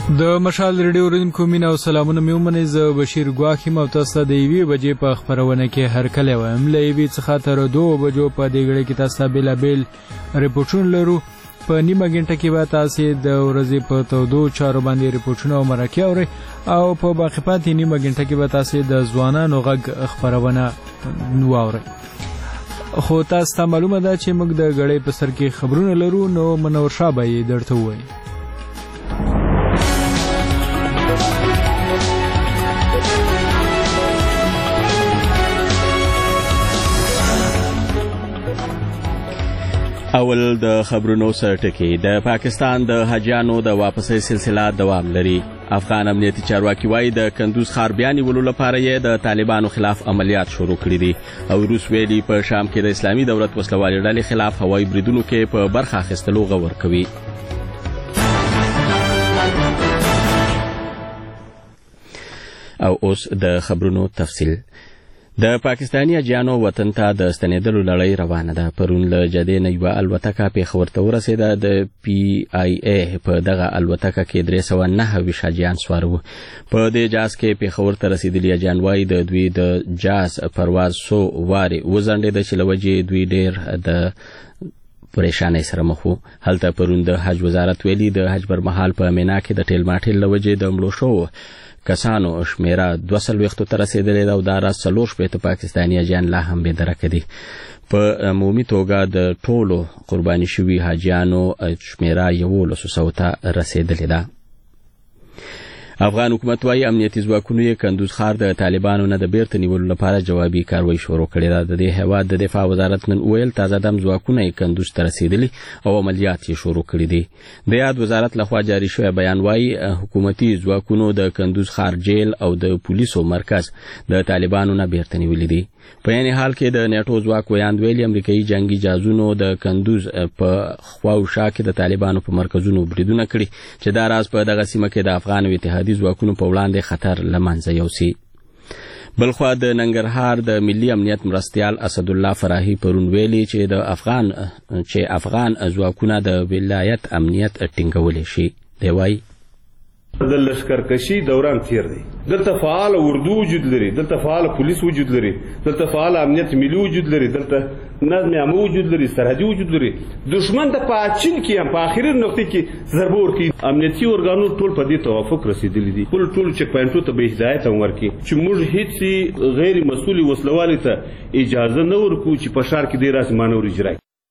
د مشال ریډیو اوریدونکو مینه او سلامونه مې ومنئ. زه بشیر ګواښ یم او تاسو ته د 1 بجې په خپرونه کې هرکلی وایم. له 1 څخه تر 2 بجو په دې غړي کې تاسو ته بېلابېل رپورټونه لرو. په نیمه غنټه کې به تاسو د ورځې په تودو چارو باندې رپورټونه او مرکې اورئ او په باقي پاتې نیمه غنټه کې به تاسو د ځوانانو غږ خپرونه واورئ. خو تاسو ته معلومه ده چې موږ د غړي په سر کې خبرونه لرو، نو منور شاه به یې درته ووایي. اول د خبرونو سره ټکی. د پاکستان د حاجیانو د واپسۍ سلسله دوام لري. افغان امنیتي چارواکي وایي د کندوز ښار بیا نیولو لپاره یې د طالبانو خلاف عملیات شروع کړي دي او روس ویلي په شام کې د اسلامي دولت وسلوالې ډلې خلاف هوایي بریدونو کې په برخه اخیستلو غور کوي. او اوس د خبرونو تفصیل. د پاکستاني حاجیانو وطن ته د ستنېدلو لړۍ روانه ده. پرون له جدې نه یوه الوتکه پېښور ته ورسېده. د PIA په دغه الوتکه کې 329 حاجیان سوار وو. په دې جهاز کې پېښور ته رسېدلي حاجیان وایي د دوی د جهاز پرواز څو وارې وځنډېده چې له وجې دوی ډېر د پریشانۍ سره مخ وو. هلته پرون د حج وزارت ویلي د حج پر مهال په مینا کې د ټیل ماټیل له وجې د مړو شوو کسانو شمیره 200 ته رسیدلې ده او دا راز 4 پاکستاني حاجیان لا هم بې درکه دي. په عمومي توګه د ټولو قرباني شوي حاجیانو شمیره 1100 ته رسیدلې ده. افغان حکومت وايي امنیتي ځواکونو یې کندوز ښار د طالبانو نه د بیرته نیولو لپاره جوابي کاروایی شروع کړې ده. د دې هیواد د دفاع وزارت نن ویل تازه دم ځواکونه یې کندوز ته رسیدلي او عملیات یې شروع کړي دي. د یاد وزارت لخوا جاري شوی بیان وايي حکومتي ځواکونو د کندوز ښار جیل او د پولیسو مرکز د طالبانو نه بیرته نیولي دي. په یعنی حال کې د نیټو ځواک ویاند ویلي امریکایي جنگي جهازونو د کندوز په خواوشا کې د طالبانو په مرکزونو بریدونه کړي چې دا راز په دغه سیمه کې د افغان اتحادي ځواکونو په وړاندې خطر له منځه یوسي. بلخوا د ننګرهار د ملي امنیت مرستیال اسدالله فراهي پرون ویلي چې افغان ځواکونه د ولایت امنیت ټینګولی شي. دی وایي د لشکرکشي دوران تیر دی. دلته فعال اردو وجود لري، دلته فعال پولیس وجود لري، دلته فعال امنیت ملي وجود لري، دلته نظم عامه وجود لري، سرحدي وجود لري. دشمن د پاچین کې هم په اخري نقطه کې ضربه ورکړي. امنیتي ارګانو ټول په دې توافق رسیدلی دي. ټول چک پوینټو ته به هدایت ورکړي چې موږ هیڅ غیر مسؤل وسلوالي ته اجازه نه ورکو چې په شهر کې ډیر اسمانه ورجرای.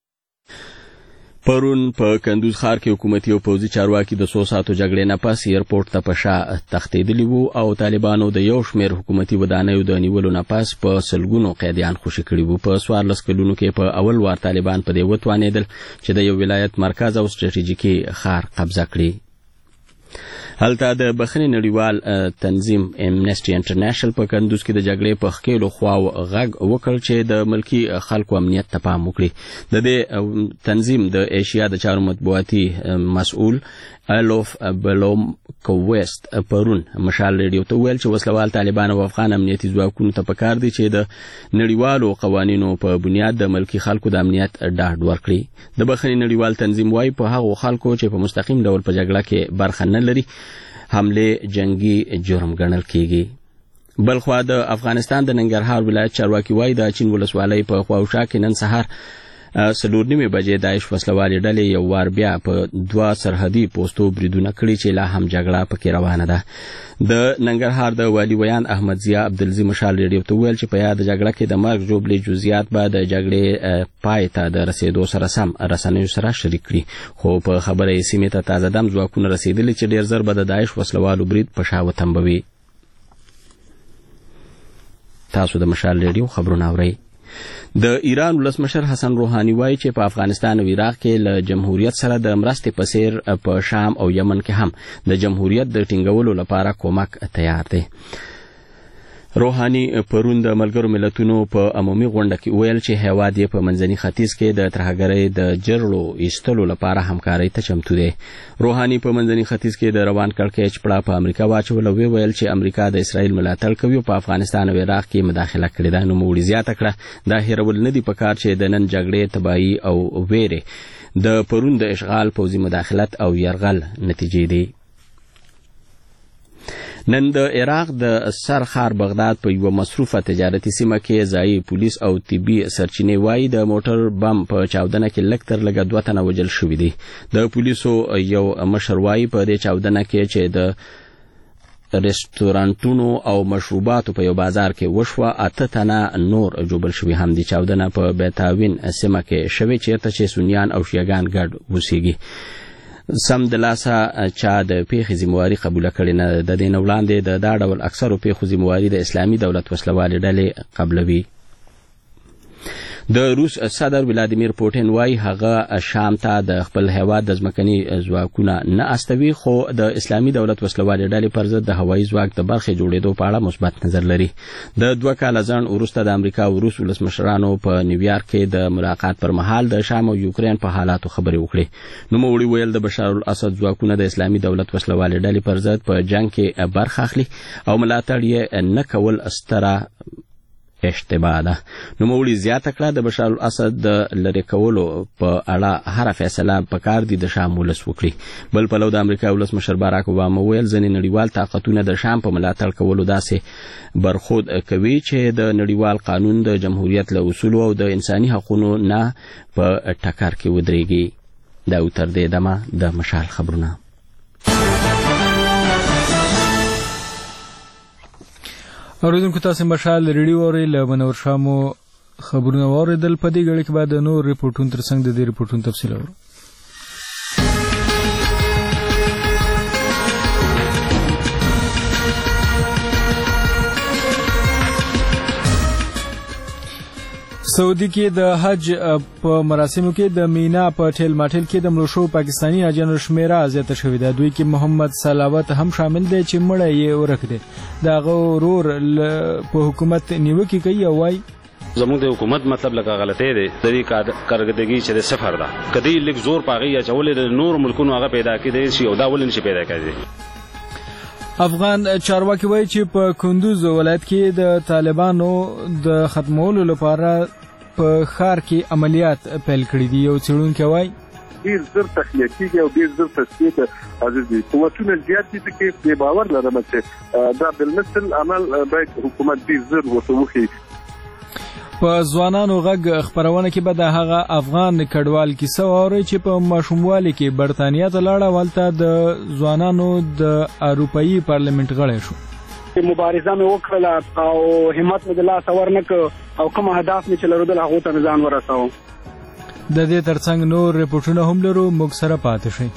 پرون په کندوز ښار کې حکومتي او پوځي چارواکي د 100 ساعتو جګړې نه پس ایرپورټ ته په شا تښتېدلي وو او طالبانو د یو شمېر حکومتي ودانیو د نیولو نه پس په سلګونو قیدیان خوشي کړي وو. په 14 کلونو کې په اول وار طالبان په دې وتوانېدل چې د یو ولایت مرکز او ستراتیژیکي ښار قبضه کړي. هلته د بخښنې نړیوال تنظیم امنیسټي انټرنیشنل په کندوز کې د جګړې په ښکېلو خواو غږ وکړ چې د ملکي خلکو امنیت ته پام وکړي. د دې تنظیم د ایشیا د چارو مطبوعاتي مسؤل الوف بلومکویست پرون مشال ریډیو ته ویل چې وسلوال طالبان او افغان امنیتي ځواکونو ته پکار دي چې د نړیوالو قوانینو په بنیاد د ملکي خلکو د امنیت ډاډ ورکړي. د بخښنې نړیوال تنظیم وايي په هغو خلکو چې په مستقیم ډول په جګړه کې برخه نه لري حمله جنگي جرم ګڼل کیږي. بلخوا د افغانستان د ننګرهار ولایت چارواکي وايي د چین ولسوالۍ په خواوشا کې نن سهار 4:30 بجې داعش وسلوالې ډلې یو وار بیا په 2 سرحدي پوسټو بریدونه کړي چې لا هم جګړه پکې روانه ده. د ننګرهار د والي ویان احمد ضیا عبدالعزیز مشال ریډیو ته ویل چې په یاد جګړه کې د مرګ ژوبلې جزئیات به د جګړې پای ته د رسیدو سره سم رسنیو سره شریک کړي. خو په خبره یې سیمې ته تازه دم ځواکونه رسیدلي چې ډېر زر به د داعش وسلوالو برید په شا وتمبوي. تاسو د مشال ریډیو خبرونه اورئ. د ایران ولسمشر حسن روحاني وایي چې په افغانستان او عراق کې له جمهوریت سره د مرستې په څیر په شام او یمن کې هم د جمهوریت د ټینګولو لپاره کومک تیار دی. روحاني پرون د ملګرو ملتونو په عمومي غونډه کې ویل چې هیواد یې په منځني ختیځ کې د ترهګرۍ د جرړو ایستلو لپاره همکارۍ ته چمتو دی. روحاني په منځني ختیځ کې د روان کړکېچ پړه په امریکا واچول او ویل چې امریکا د اسرائیل ملاتړ کوي او په افغانستان او عراق کې مداخله کړې ده. نوموړي زیاته کړه دا هیرول نه دي پکار چې د نن جګړې تباهي او ویرې د پرون د اشغال پوځي مداخلت او یرغل نتیجې دي. نن د عراق د سرخار بغداد په یو مصروفه تجارتي سیمه کې ځایي پولیس او طبي سرچینې وایي د موټر بم په چاودنه کې لږ تر لږه 2 تنه وژل شوي دي. د پولیسو یو مشر وایي په دې چاودنه کې چې د ریسټورانټونو او مشروباتو په یو بازار کې وشوه 8 تنه نور جوبل شوي هم دي. چاودنه په بیتاوین سیمه کې شوې چیرته چې سنیان او شیعاګان ګډ اوسېږي. سم د لاسه چا د پیښې ذمہواري قبول کړې نه. د دې نه وړاندې د دا ډول اکثرو پیښو ذمہواري د اسلامي دولت وسلوالې ډلې قبلوي. د روس صدر ولادیمیر پوټین وایي هغه شام ته د خپل هیواد د ځمکني ځواکونه نه استوي، خو د اسلامي دولت وسلوالې ډلې پر ضد د هوایي ځواک د برخې جوړېدو په اړه مثبت نظر لري. د 2 کاله ځنډ وروسته د امریکا او روس ولسمشرانو په نیویارک کې د ملاقات پر مهال د شام او یوکرین په حالاتو خبرې وکړې. نوموړي ویل د بشار الاسد ځواکونه د اسلامي دولت وسلوالې ډلې پر ضد په جنگ کې برخه اخلي او ملاتړ یې نه کول ستره اشتباه ده. نوموړي زیاته کړه د بشار الاسد د لری کولو په اړه هر فیصله په کار دي د شام ولس وکړي. بل پلو د امریکا ولسمشر باراک اوباما ویل ځینې نړیوال طاقتونه د شام په ملاتړ کولو داسې برخود کوي چې د نړیوال قانون د جمهوریت له اصولو او د انساني حقوقو نه په ټکر کې ودرېږي. دا تر دې دمه د مشال خبرونه. اوریدونکو تاسو مشال ریډیو اورئ له منور شامو خبرونه اوریدل. په دې غړي کې بعد نور ریپورتونه ترڅنګ د دې ریپورتونو تفصیل اورو. سعودي کې د حج په مراسمو کې د مینا په ټیل ماټیل کې د مړو شوو پاکستاني حاجیانو شمیره زیاته شوې ده. دوی کې محمد سلاوت هم شامل دی چې مړی یې ورک دی. د هغه ورور په حکومت نیوکې کوي او وایي زموږ د حکومت مطلب لکه غلطی دی د دې کارکردګي چې د صفر ده. کدی لیک زور پاغي یا چولې د نور ملکونو هغه پیدا کړي شي او دا ولې نشي پیدا کړي. افغان چارواکي وایي چې په کندوز ولایت کې د طالبانو د ختمولو لپاره په ښار کې عملیات پیل کړي دي. یو څېړونکی وایي ډېر زر تخلیه کېږي او ډېر زر تصفیه ده. عزیزي قوتونه زیات دي چې بې باور لرم چې دا بالمثل عمل باید حکومت ډېر زر ورته وښيي. په ځوانانو غږ خبرونه کې به د هغه افغان کډوال کیسه واورئ چې په ماشوموالي کې برتانیا ته لاړ او هلته د ځوانانو د اروپایي پارلمنت غړی شو. مبارزه مې وکړله او همت مې د لاسه ورنکړ او کوم اهداف مې چې لرودل هغو ته مې ځان ورساوه. د دې ترڅنګ نور ریپورټونه هم لرو، موږ سره پاتې شئ.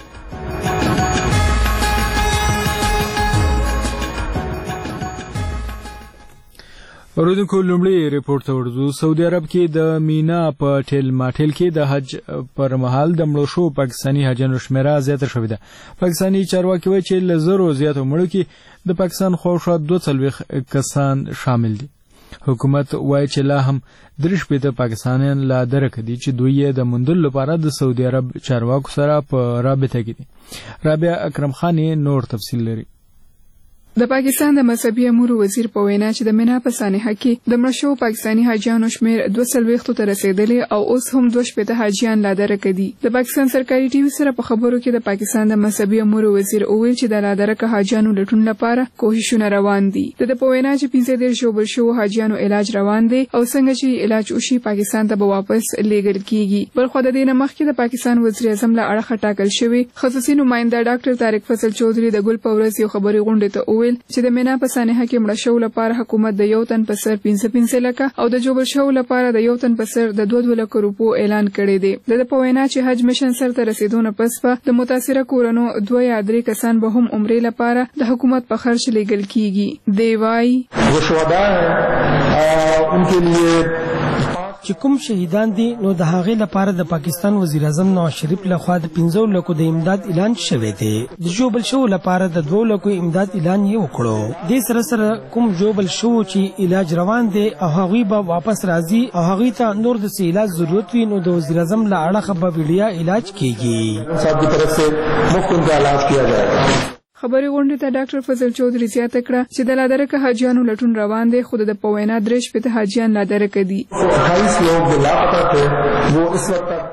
اوریدونکو لومړی ریپورت ته ورځو. سعودي عرب کې د مینا په ټیل ماټیل کې د حج پر مهال د مړو شوو پاکستاني حاجیانو شمیره زیاته شوې ده. پاکستاني چارواکي وایي چې له زرو زیاتو مړو کې د پاکستان خواوشا 42 کسان شامل دي. حکومت وایي چې لا هم 3 پاکستانیان لا درک دي چې دوی یې د موندلو لپاره د سعودي عرب چارواکو سره په رابطه کې دي. رابعه اکرم خان نور تفصیل لري. د پاکستان د مذهبي امور وزیر په وینا چې د مینا په سانحه کې د مړو شوو پاکستاني حاجیانو شمیر 240 ته رسیدلی او اوس هم 2 حاجیان لا درک دي. د پاکستان سرکاري ټي وي سره په خبرو کې د پاکستان د مذهبي امور وزیر وویل چې د لا درک حاجیانو لټون لپاره کوښښونه روان دي. د په وینا چې 15 شوبل شوو حاجیانو علاج روان دي او څنګه چې علاج وشي پاکستان ته به واپس لیږل کیږي. بلخو د دې نه مخکې د پاکستان وزیر اعظم له اړخه ټاکل شوی خصوصي نماینده ډاکټر طارق فضل چودھری د ګل په ورځ یو خبري غونډه ته وویل چې د مینا په سانحه کې مړه شو لپاره حکومت د یو تن په سر 15 لکه او د جوبل شو لپاره د یو تن په سر د 2 لک روپو اعلان کړی دی. د په وینا چې حج مشن سره ته رسیدونه پس په د متاثره کورونو 2 یا 3 کسان به هم عمرې لپاره د حکومت په خرچ لیږل کیږي. دی وای جو شهدا ہیں ان کے لیے چې کوم شهیدان دي نو د هغې لپاره د پاکستان وزیر اعظم نواز شریف لخوا د 15 لکو د امداد اعلان شوی دی. د جوبل شو لپاره د 2 لکو امداد اعلان یې وکړو. د سره کوم جوبل شو چې علاج روان دی او هغوی به واپس راځي او هغوی ته نور د علاج ضرورت وي نو د وزیر اعظم له اړخه به ویډیا علاج کیږي. صاحب کی طرف سے مفت ان کا علاج کیا جائے گا. خبري غونډې ته ډاکټر فضل چودھری زیاته کړه چې د لادرک حاجیانو لټون روان دی خو د پوینا 3 حاجیان لادرک دي. 28 لوگ لاپتہ تھے وہ اس وقت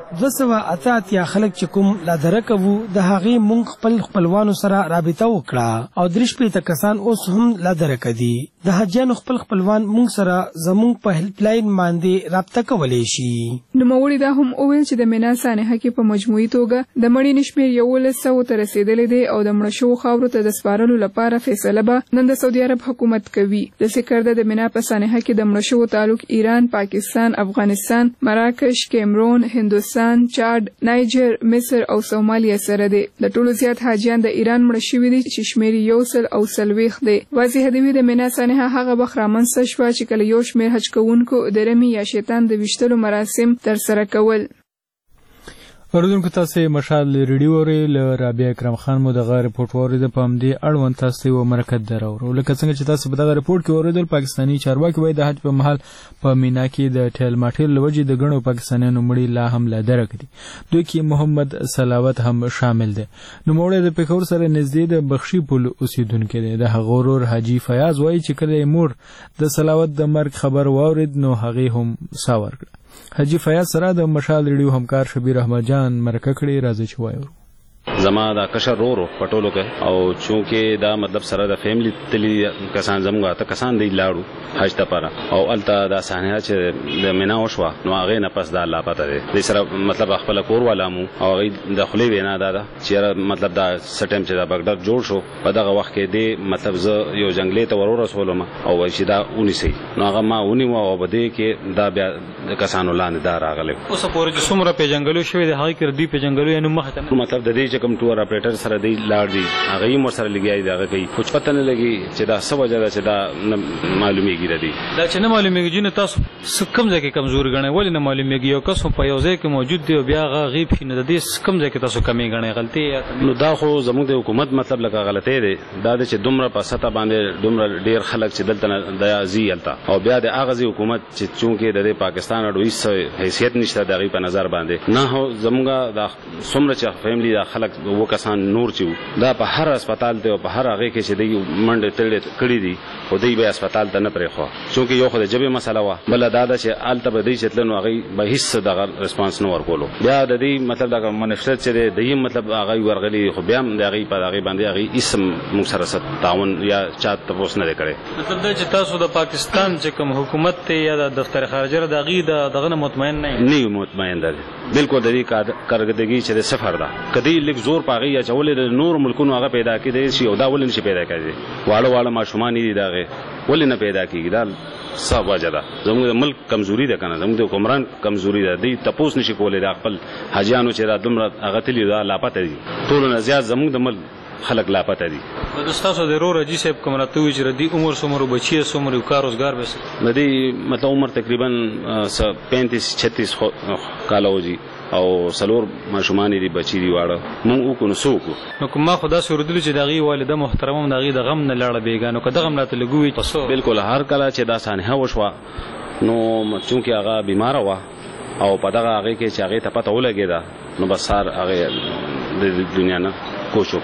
288 خلک چې کوم لا درکوو د هغې مونږ خپل خپلوانو سره رابطه وکړه او 3 کسان اوس هم لا درکدي د حاجیانو خپل خپلوان مونږ سره زمونږ په هیلپ لاین باندې رابطه کولی شي. نوموړي دا هم وویل چې د مینا سانحه کې په مجموعي توګه د مړینې شمېر 1100 ته رسیدلی دی او د مړه شوو خاورو ته د سپارلو لپاره فیصله به نن د سعودي عرب حکومت کوي. داسې کرده د مینا په سانحه کې د مړه شوو تعلق ایران، پاکستان، افغانستان، مراکش، کیمرون، هندوستان، چاد، نایجر، مصر او سومالیا سره دی. د ټولو زیات حاجیان د ایران مړه شوي دي چې شمېر 140 دی. واضح دی د مینا سانحه هغه وخت رامنځته شوه چې کله یو شمېر حج کوونکو د رمي یا شیطان د ویشتلو مراسم ترسره کول. اوریدونکو تاسو مشال ریډیو اوري له رابعه اکرم خان مو دغه رپورټ اوریدل په همدې اړوند تاسو یو مرکز درو لکه څنګه چې تاسو په دغه رپورټ کې اوریدل پاکستانی چارواکي وایي د حج په مهال په مینا کې د ټیل ماټیل لوجې د غنو پاکستانیانو مړي لا هم لا درکدي. دوی کې محمد سلاوت هم شامل دي. نو موږ د پېښور سره نږدې د بخشي پل اوسیدونکو دی. د غورور حاجی فیاض وایي چې کله مور د سلاوت د مرګ خبر واورید نو هغه هم ساور کړ. حاجی فیاض سره د مشال ریډیو همکار شبیر احمد جان مرکه کړي راځي چې وایو. زما دا کشر رورو پټولو کې او چونکه دا مطلب سره د فیملی تلی کسان زموږه ته کسان دی لاړو حج ته پاره او الته دا سانحه چې د مینا وشوا نو هغه نه پس دا لا پته دی د سره مطلب خپل کور ولامو او هغه د خلی وینا دا چې مطلب دا سټم چې دا بغداد جوړ شو په دغه وخت کې دی مطلب زه یو جنگلې ته ورور رسولم او چې دا اونې سي نو هغه ما اونې و او بده کې دا بیا د کسانو لاندې دا راغله اوس پورې چې څومره په جنگلو شوی دی هغه کې دی په جنگلو یې نو مخه مطلب د دې کوم ټور اپریټر سره دی لاړ دی هغه یې مر سره لګیای دی هغه کوي خو پته نه لګي چې دا څه وجه ده چې دا معلومیږي ردی دا چې نه معلومیږي چې تاسو کم ځای کې کمزور غنئ ولې نه معلومیږي یو کس په یو ځای کې موجود دی او بیا هغه غیب شي نه د دې کم ځای کې تاسو کمی غنئ غلطي نو دا خو زموږ د حکومت مطلب لکه غلطي دی دا چې دومره په سطح باندې دومره ډیر خلک چې دلته د ازي التا او بیا د اغازي حکومت چې چونکه د پاکستان اډوي حیثیت نشته دغه په نظر باندې نه هو زموږ د څومره چې فیملی د خلک وکسان نور چې دا په هر هسپتال ته او په هر هغه کې چې دی منډه تړلې کړې دي خو دی به هسپتال ته نه پرې خو چونکه یو خو د جبه مسله وا بل دا چې آلته به دی چې تلنو هغه به هیڅ دغه ریسپانس نه ورکولو بیا د دې مطلب دغه منشت چې دی مطلب هغه ورغلي خو بیا د هغه په هغه باندې هغه اسم مسرست تعاون یا چات تاسو نه کړي مطلب دا چې تاسو د پاکستان چې کوم حکومت ته یا د دفتر خارجه د هغه دغه مطمئن نه مطمئن ده بالکل د دې کارګردګي چې صفر ده کدی لیک زور پاغي یا چولې د نور ملکونو هغه پیدا کړي شي او دا ولې نشي پیدا کړي واړه ماشومان دي داغه ولې نه پیدا کیږي دا څه وجه ده زموږ ملک کمزوري ده کنه زموږ حکمران کمزوري ده دی تپوس نشي کولای د خپل حاجیانو چې را دومره هغه تلی دا لاپته دي ټول نه زیات زموږ د ملک خلک لاپته دي د تاسو د رور جی صاحب کوم راته وی چې د عمر سمرو بچي سمرو کار روزګار به د دې مطلب عمر تقریبا 35-36 کال وږي او سلور ماشومان دي بچی دی واړه مونږ کو نو سوکو نو کومه خدا سوردل چې دغه والده محترمه دغه د غم نه لاړه بیګانو که دغه ملاته لګوي بالکل هر کله چې دا سانحه وشوه نو چونکی هغه بیمار و او په دغه هغه کې چې هغه ته پته ولګیدا نو بس سار هغه د دنیا نه کوشو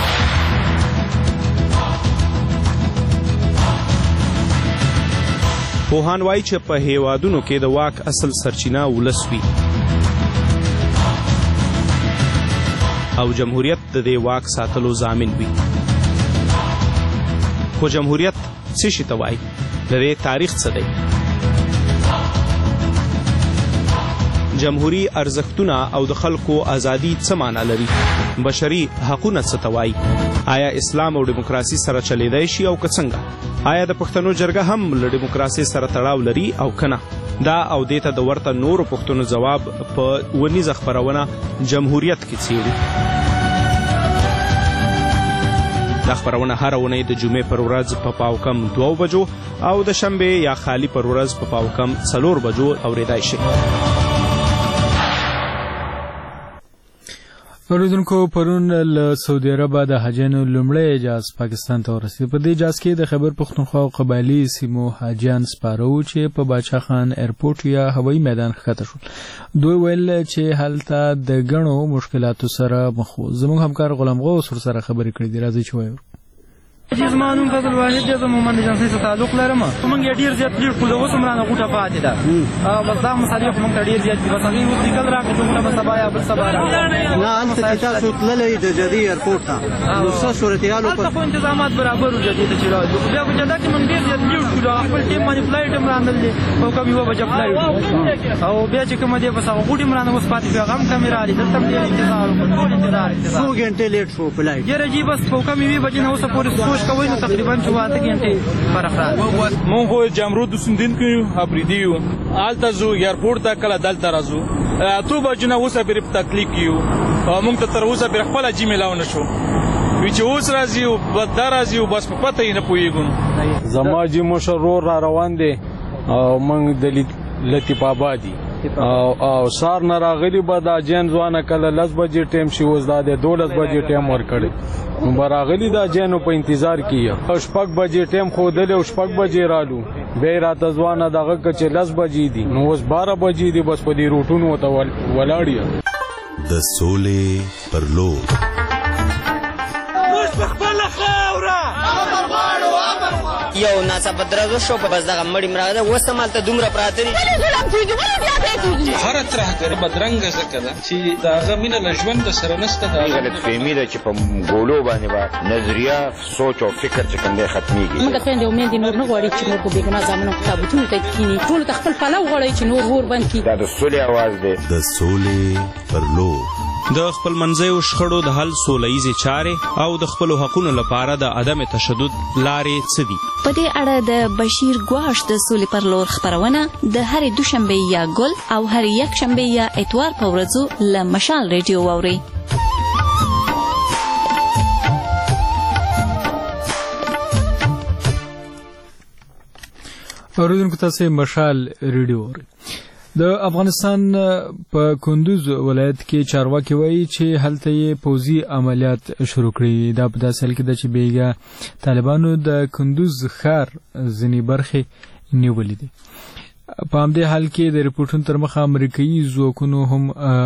پوهان وایي چې په هیوادونو کې د واک اصل سرچینه ولس وي او جمهوریت د دې واک ساتلو ضامن وي خو جمهوریت څه شي ته وایي د دې تاریخ څه دی جمهوری ارزښتونه او د خلکو ازادي څه معنا لري بشري حقوقونه څه ته وایي آیا اسلام او دیموکراسي سره چلیدای شي او که څنګه آیا د پښتنو جرګه هم له دیموکراسي سره تړاو لري او کنه دا او دیته د ورته نورو پښتنو جواب په ونیزه خبرونه جمهوریت کې څیړي دا خبرونه هر اونۍ د جمعې پر ورځ په پاوکم 2 بجو او د شنبه یا خالی پر ورځ په پاوکم 4 بجو اوریدای شي اوریدونکو پرون له سعودي عرب د حاجیانو لومړی اجازه پاکستان ته ورسید په دې اجازه کې د خیبر پختونخوا او قبایلی سیمو حاجیان سپارو چې په باچا خان ایرپورټ یا هوایي میدان ښکته شول دوی ویل چې هلته د غنو مشکلاتو سره مخ وو زموږ همکار غلام غوث سره خبرې کړې دي راځي چې وایو زما نوم فضل واحد دی، زه مومند ایجنسۍ سره تعلق لرم. موږ یې ډېر زیات لیډ کړو، اوس هم رانه غوټه پاتې ده. بس دا مسالې خو موږ ته ډېر زیات دي. بس هغې اوس لیکل راکړي چې موږ به سبا یا بل سبا راکړي. نه هلته چې تاسو تللی د جدې ایرپورټ ته نو څه صورتحال هلته خو انتظامات برابر وو جدې ته چې راځو. بیا په جده کې موږ ډېر زیات لیډ کړو، خپل ټیم باندې فلایټ هم رانل دی او کم 1 بجه فلایټ او بیا چې کومه دی بس هغه غوټې هم رانه اوس پاتې شوې، هغه هم کمې رالي. دلته هم ډېر انتظار وکړو، ټول انتظار. څو ګنټې لیټ شو فلایټ؟ یاره جي بس په کم 1 بجې نه اوسه پورې سوچ کوئ نو تقریبا 4 غنټې فرق راځي. مونږ خو جامرود اوسېدونکي یو، افریدي یو. هلته ځو ایرپورټ ته، کله دلته راځو. 2 بجو نه اوسه پرې په تکلیف کې یو او مونږ ته تر اوسه پرې خپله جي میلاو نه شو. وی چې اوس راځي او دا راځي او بس په پته یې نه پوهېږو. زما جي مشر ورور را روان دی او موږ د لطیف آباد دي او سار نه راغلي به دا جین ځوانه کله 10 بجې ټایم شي، اوس دا د 12 بجې ټایم ورکړی. نو به راغلي دا جینو په انتظار کې یو. 6 بجې ټایم ښودلی او 6 بجې رالو، بیا یې راته ځوانه دغه که چې 10 بجې دي، نو اوس 12 بجې دي. بس په دې روټونو ته ولاړ یم. د سولې پر لور موږ په خپله خاوره یو ناڅاپه درزو شو، په بس دغه مړي مراغده اوس هم هلته دومره پراته دي. هره ترهګري بدرنګه ځکه ده چې د هغه مینه له ژونده سره نشته. غلطفهمي ده چې په ګولو باندې به نظریه، سوچ او فکر چې کوم دی ختمېږي. موږ د خویندې او میندې نور نه غواړي چې نور په بېګناه زامنو تابوتونو ته کښېني. ټولو ته خپل پلو غواړئ چې نور اور بند کړي. دا د سولې اواز دی. د سولې پر لور د خپل منځیو شخړو د حل سوله ییزې چارې او د خپلو حقونو لپاره د عدم تشدد لارې څه دي؟ په دې اړه د بشیر ګواش د سولې پر لور خپرونه د هرې دوشنبې یا ګل او هرې یکشنبې یا اتوار په ورځو له مشال ریډیو واورئ. اوریدونکو تاسو مشال ریډیو اورئ. د افغانستان په کندوز ولایت کې چارواکي وایي چې هلته یې پوځي عملیات شروع کړي. دا په داسې حال کې ده چې بیګا طالبانو د کندوز ښار ځینې برخې نیولې دي. په همدې حال کې د ریپورټونو تر مخه امریکایي ځواکونو هم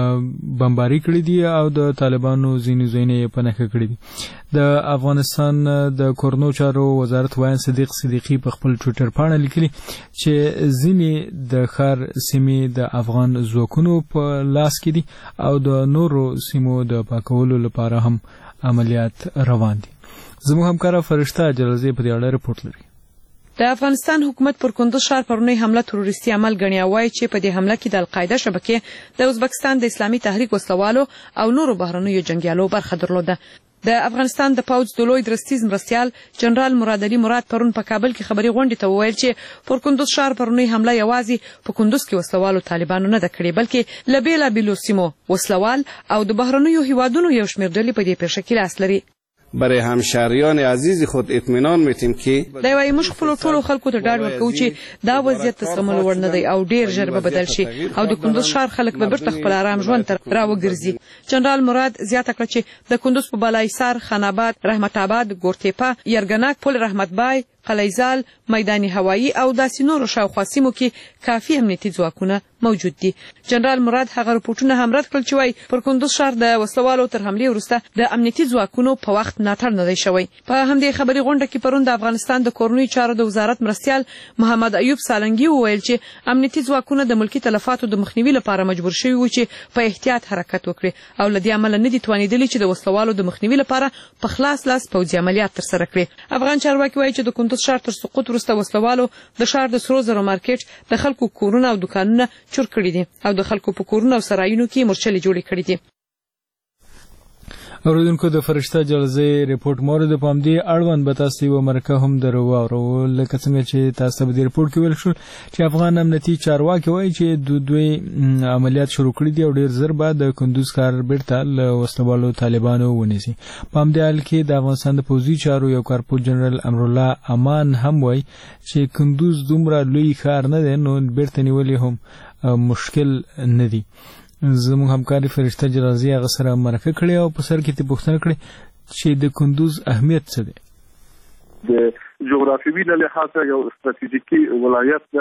بمباري کړي دي او د طالبانو ځینې ځایونه یې په نښه کړي دي. د افغانستان د کورنو چارو وزارت وایي صدیق صدیقي په خپل ټویټر پاڼه لیکلي چې ځینې د ښار سیمې د افغان ځواکونو په لاس کې دي او د نورو سیمو د پاکولو لپاره هم عملیات روان دي. زموږ همکاره فرشته جلزی په دې اړه رپورټ لري. د افغانستان حکومت پر کندوز ښار پرونی حمله تروریستي عمل ګڼي او وایي چې په دې حمله کې د القاعده شبکې د ازبکستان د اسلامي تحریک وسلوالو او نورو بهرنیو جنګیالو برخه درلوده. د افغانستان د پوځ د لوی درستیز مرستیال جنرال مراد علي مراد پرون په کابل کې خبري غونډې ته وویل چې پر کندوز ښار پرونی حمله یوازې په کندوز کې وسلوالو طالبانو نه ده کړې، بلکې له بېلابېلو سیمو وسلوال او د بهرنیو هیوادونو یو شمېر ډلې په دې پیښه کې لاس لري. برای همشهریان عزیز خود اطمینان میتیم که دا وایي موږ خپلو ټولو خلکو ته ډاډ ورکوو چې دا وضعیت د زغملو وړ نه دی او ډېر ژر به بدل شي او د کندوز ښار خلک به بېرته خپل ارام ژوند ته راوګرځي. جنرال مراد زیاته کړه چې د کندوز په بالایسار، خان آباد، رحمت آباد، ګورتیپه، یرګنک، پل رحمت بای، قلیزال، میدان هوایی او داسې نورو شاوخوا سیمو کې کافي امنیتي ځواکونه موجود دي. جنرال مراد هغه رپورټونه هم رد کړل چې وایي پر کندوز ښار د وسلوالو تر حملې وروسته د امنیتي ځواکونو په وخت ملاتړ نه دی شوی. په همدې خبري غونډه کې پرون د افغانستان د کورنیو چارو د وزارت مرستیال محمد ایوب سالنګي وویل چې امنیتي ځواکونه د ملکي تلفاتو د مخنیوي لپاره مجبور شوي وو چې په احتیاط حرکت وکړي او له دې امله نه دي توانېدلي چې د وسلوالو د مخنیوي لپاره په خلاص لاس پوځي عملیات ترسره کړي. افغان چارواکي وایي چې د کندوز ښار تر سقوط وروسته وسلوالو د ښار د سرو زرو مارکیټ د خلکو کورونه او دکانونه چور کړي دي او د خلکو په کورونو او سرایونو کې مورچلې جوړې کړي دي. اوریدونکو د فرشته جلزی ریپورټ مورد په همدې اړوند به تاسو یو مرکه هم درو او لکه څنګه چې تاسو په دې ریپورټ کې ویل شو چې افغان امنیتي چارواکي وایي چې دوی عملیات شروع کړي دي او ډیر زر بعد د کندوز ښار بیرته له وسلوالو طالبانو ونیسي. په همدې حال کې د افغانستان د پوځي چارو یو کارپوه جنرال امرالله امان هم وایي چې کندوز دومره لوی ښار نه دی نو بیرته نیول هم مشکل نه دی. زموږ همکاري فرشته جلازي هغه سره مرکه کړې او په سر کې ته پوښتنه کړې چې د کندوز اهمیت څه دی. د جغرافیوي له لحاظه یو ستراتیژیکي ولایت ده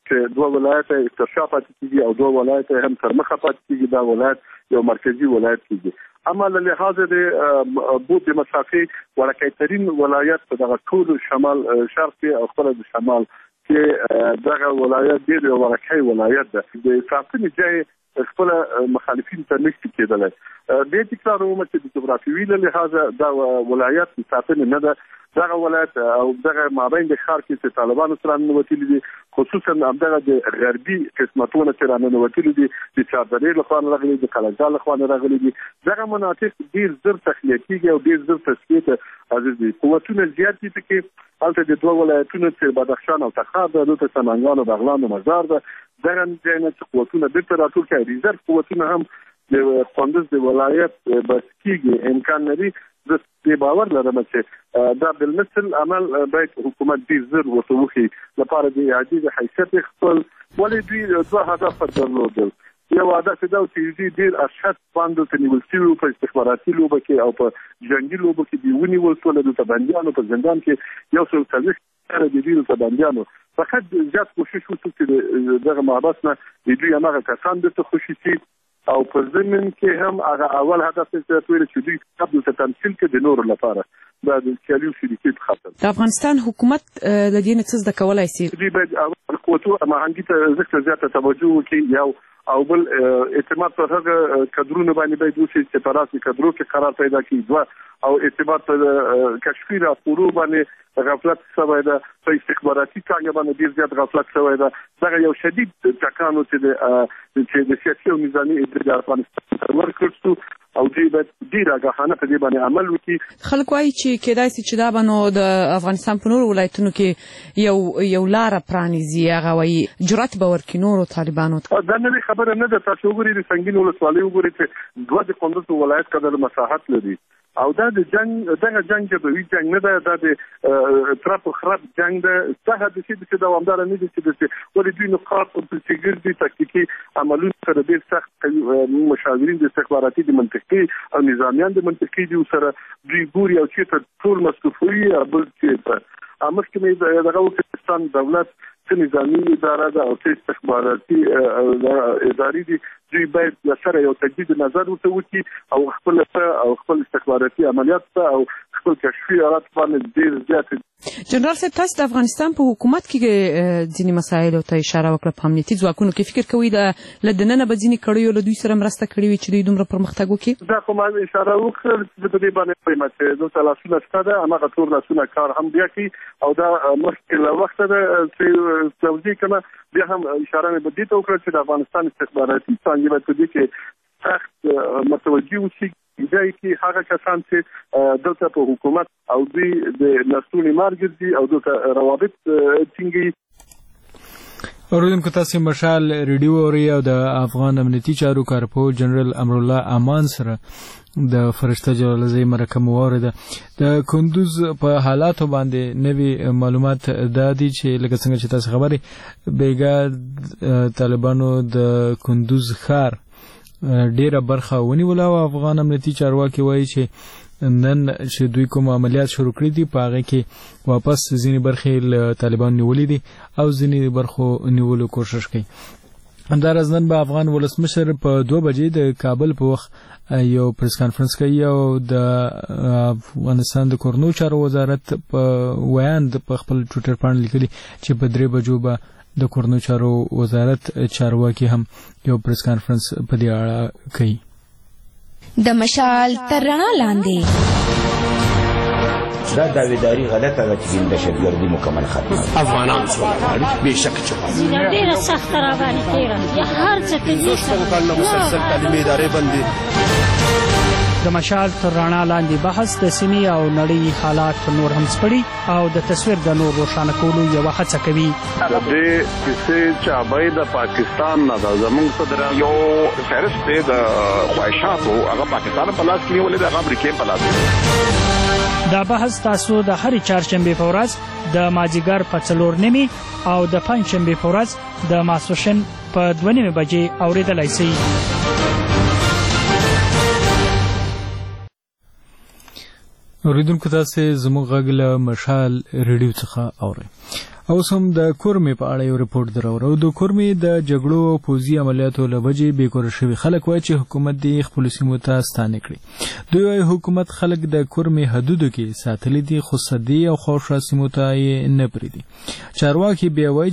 چې دوه ولایت استرشا پاتې کیږي او دوه ولایت هم تر مخه پاتې کیږي. دا ولایت یو مرکزی ولایت کیږي. اما له لحاظ د بود مسافه ورکیترین ولایت په دغه ټول شمال شرق او خپل د شمال کې دغه ولایت ډېر ورکی ولایت ده. د ساتنې ځای خپل مخالفین ته نشي کېدلی. دې تکراروم چې د جغرافیوي له لحاظ دا ولایت ساتنې نه ده. دغه ولایت او دغه مابین د ښار کې چې طالبانو سره ننوتلي دي، خصوصا همدغه د غربي قسمتونه چې راننوتلي دي، د چاردرې لخوا راغلي دي، کلنجا لخوا راغلي دي. دغه مناطق ډېر زر تخلیه کېږي او ډېر زر تصفیه ته عزیز دي. قوتونه زیات دي پکې. هلته د دوه ولایتونو چې بدخشان او تخار ده، دلته سمنګان او بغلان او مزار ده. دغه ځای نه چې قوتونه بیرته راټول کړي، ریزرف قوتونه هم د کندوز د ولایت بس کېږي. امکان لري زه باور لرم چې دا بالمثل عمل باید حکومت ډېر زر ورته وکړي لپاره د اعادې د حیثیت خپل. ولې دوی دوه هدف درلودل. یو هدف دا و چې دوی ډېر ارشد باندې ته نیول شوي په استخباراتي لوبه کې او په جنګي لوبه کې دوی ونیول شول. دلته بندیانو په زندان کې 140 د دوی ته بندیانو فقط زیات کوشش وشو چې دغه محبس نه دوی هماغه کسان درته خوشي شي او په ضمن کې هم هغه اول هدف چې دوی قبل ته تمثيل کې د نور لپاره دا د سیالي شریکي خاطر د افغانستان حکومت د دې نه څه د کولای شي. دوی باید قوتو مهنګي ته زیاته توجه وکړي یو او بل اعتماد پر هغه کډرونه باندې باید وشي چې په راسي کډرو کې قرار پیدا کړي. دوه او اعتماد پر کشفي راپورو باندې غفلت شوی ده. په استخباراتي څانګه باندې ډېر زیات غفلت شوی ده. دغه یو شدید ټکانو چې د سیاسي او نظامي ادارې افغانستان ورکړ شو او دوی باید ډېر آګاهانه په دې باندې عمل وکړي. خلک وایي چې کېدای شي چې دا به نو د افغانستان په نورو ولایتونو کې یو لاره پرانیزي. هغه وایي جرأت به ورکړي نورو طالبانو ته. دا نوې خبره نه ده. تاسو وګورئ د سنګین ولسوالۍ وګورئ چې دوه د کندوز ولایت قدر مساحت لري او دا د جنگ دغه جنگ جبوي جنگ نه ده. دا د ترپ خراب جنگ ده. څه د چې دوامدار نه دي چې ولې دوی نقاط او څنګه تکتیکي عملونه سره ډېر سخت مشاورین د استخباراتي د منطقي او نظامیان د منطقي دي سره دوی ګوري او چې ټول مسؤلیت او بل چې امکه دغه پاکستان دولت چې نظامی اداره ده او چې استخباراتي ادارې دي دوی باید سره یو تجدید نظر ورته وکړي او خپل استخباراتي عملیات او خپل کشفي آلات باندې ډېر زیات. جنرال صاحب تاسو د افغانستان په حکومت کې ځینې مسایل ته اشاره وکړه. په امنیتي ځواکونو کې فکر کوي د لدننه به ځینې کړیو له دوی سره مرسته کړې وي چې دوی دومره پرمختګ وکړي. دا کوم اشاره وکړه چې په دې باندې وایم چې دلته لاسونه شته ده هغه ټول لاسونه کار هم بیا کوي او دا مشکل وخت ده چې توضیح کړه. بیا هم اشاره مې بدې ته وکړه چې د افغانستان استخباراتي څانګې په دې کې سخت متوجه وشي. ځای کې هغه کسان چې دلته په حکومت او دوی د نسلونی مارګرځي او دلته روابط ټینګي. اوریدونکو تاسو مشال ریډیو اوري او د افغان امنیتي چارو کارپو جنرال امرالله امان سره د فرشته جلالزی مرکه موارده د کندوز په حالاتو باندې نوی معلومات دادي چې لکه څنګه چې تاسو خبري بیګا طالبانو د کندوز ښار ډیره برخه ونیوله او افغان امنیتي چارواکي وایي چې نن چې دوی کوم عملیات شروع کړی دي په هغه کې واپس ځینې برخې له طالبان نیولې دي او ځینې برخو نیولو کوشش کوي. همداراز نن به افغان ولسمشر په 2 بجې د کابل په وخت یو پریس کانفرنس کوي او د افغانستان د کورنو چارو وزارت په ویان په خپل ټویټر باندې لیکلي چې په 3 بجو به د کورنو چارو وزارت چارواکي هم یو پریس کانفرنس په دې اړه کوي. د مشال تر رڼا لاندې دا داویداری غلطه ده چې دهشتګردي مکمل ختمه افغانان سوالګر بېشکه چوپه ډېره سخته راباندې تېره یا هر څه کوي مسلسل تعلیمي ادارې بندي. د مشال تر رڼا لاندې بحث د سیمې او نړۍ حالات نور هم سپړي او د تصویر د نور روښانه کولو یوه هڅه کوي. د دې کیسې چابۍ د پاکستان نه ده. زموږ صدر یو فهرست دی د خواهشاتو هغه پاکستان په لاس کې نیولې ده، هغه امریکې په لاس کې. دا بحث تاسو د هرې چهارشنبې په ورځ د مازدیګر په 4:30 او د پنجشنبې په ورځ د ماسپښین په 2:30 بجې اورېدلی شئ. اوریدونکو تاسو زموږ غږ له مشال ریډیو څخه اورئ. او سم د کورمې په اړه یو ریپورت درورو. د کورمې د جګړو او پوځي عملیاتو له وجې بېکوره شوي خلک وایي چې حکومت دې خپلو سیمو ته ستانه کړي. دوی وایي حکومت خلک د کورمې حدودو کې ساتلي دي خو سدي او خواوشا سیمو ته یې نه پرېږدي. چارواکي بیا وایي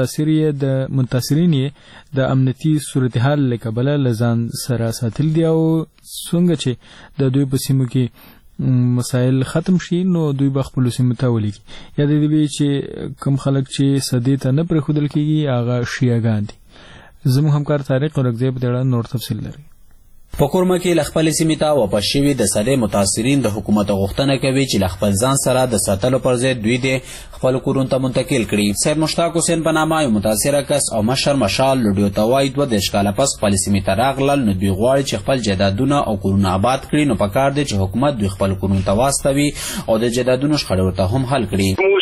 چې متاثرین یې د امنیتي صورتحال له کبله له ځان سره ساتلي دي او څنګه چې د دوی په سیمو کې مسائل ختم شي نو دوی به خپلو سیمو ته ولیږي. یا د دې وی چې کوم خلک چې سدې ته نه پرېښودل کېږي هغه شیعهګان دي. زموږ همکار طارق اورکزی په دې اړه نور تفصیل لري. په کورمه کې له خپلې سیمې ته واپس شوي د سدې متاثرین د حکومت غوښتنه کوي چې له خپل ځان سره د ساتلو پر ځای دوی د خپلو کورونو ته منتقل کړي. سید مشتاق حسین په نامه یو متاثره کس او مشر مشال لوډیو ته وایي 22 کاله پس خپلې سیمې ته راغلل نو دوی غواړي چې خپل جایدادونه او کورونه آباد کړي. نو پکار دی چې حکومت دوی خپل کورونو ته واستوي او د جایدادونو شخړې ورته هم حل کړي.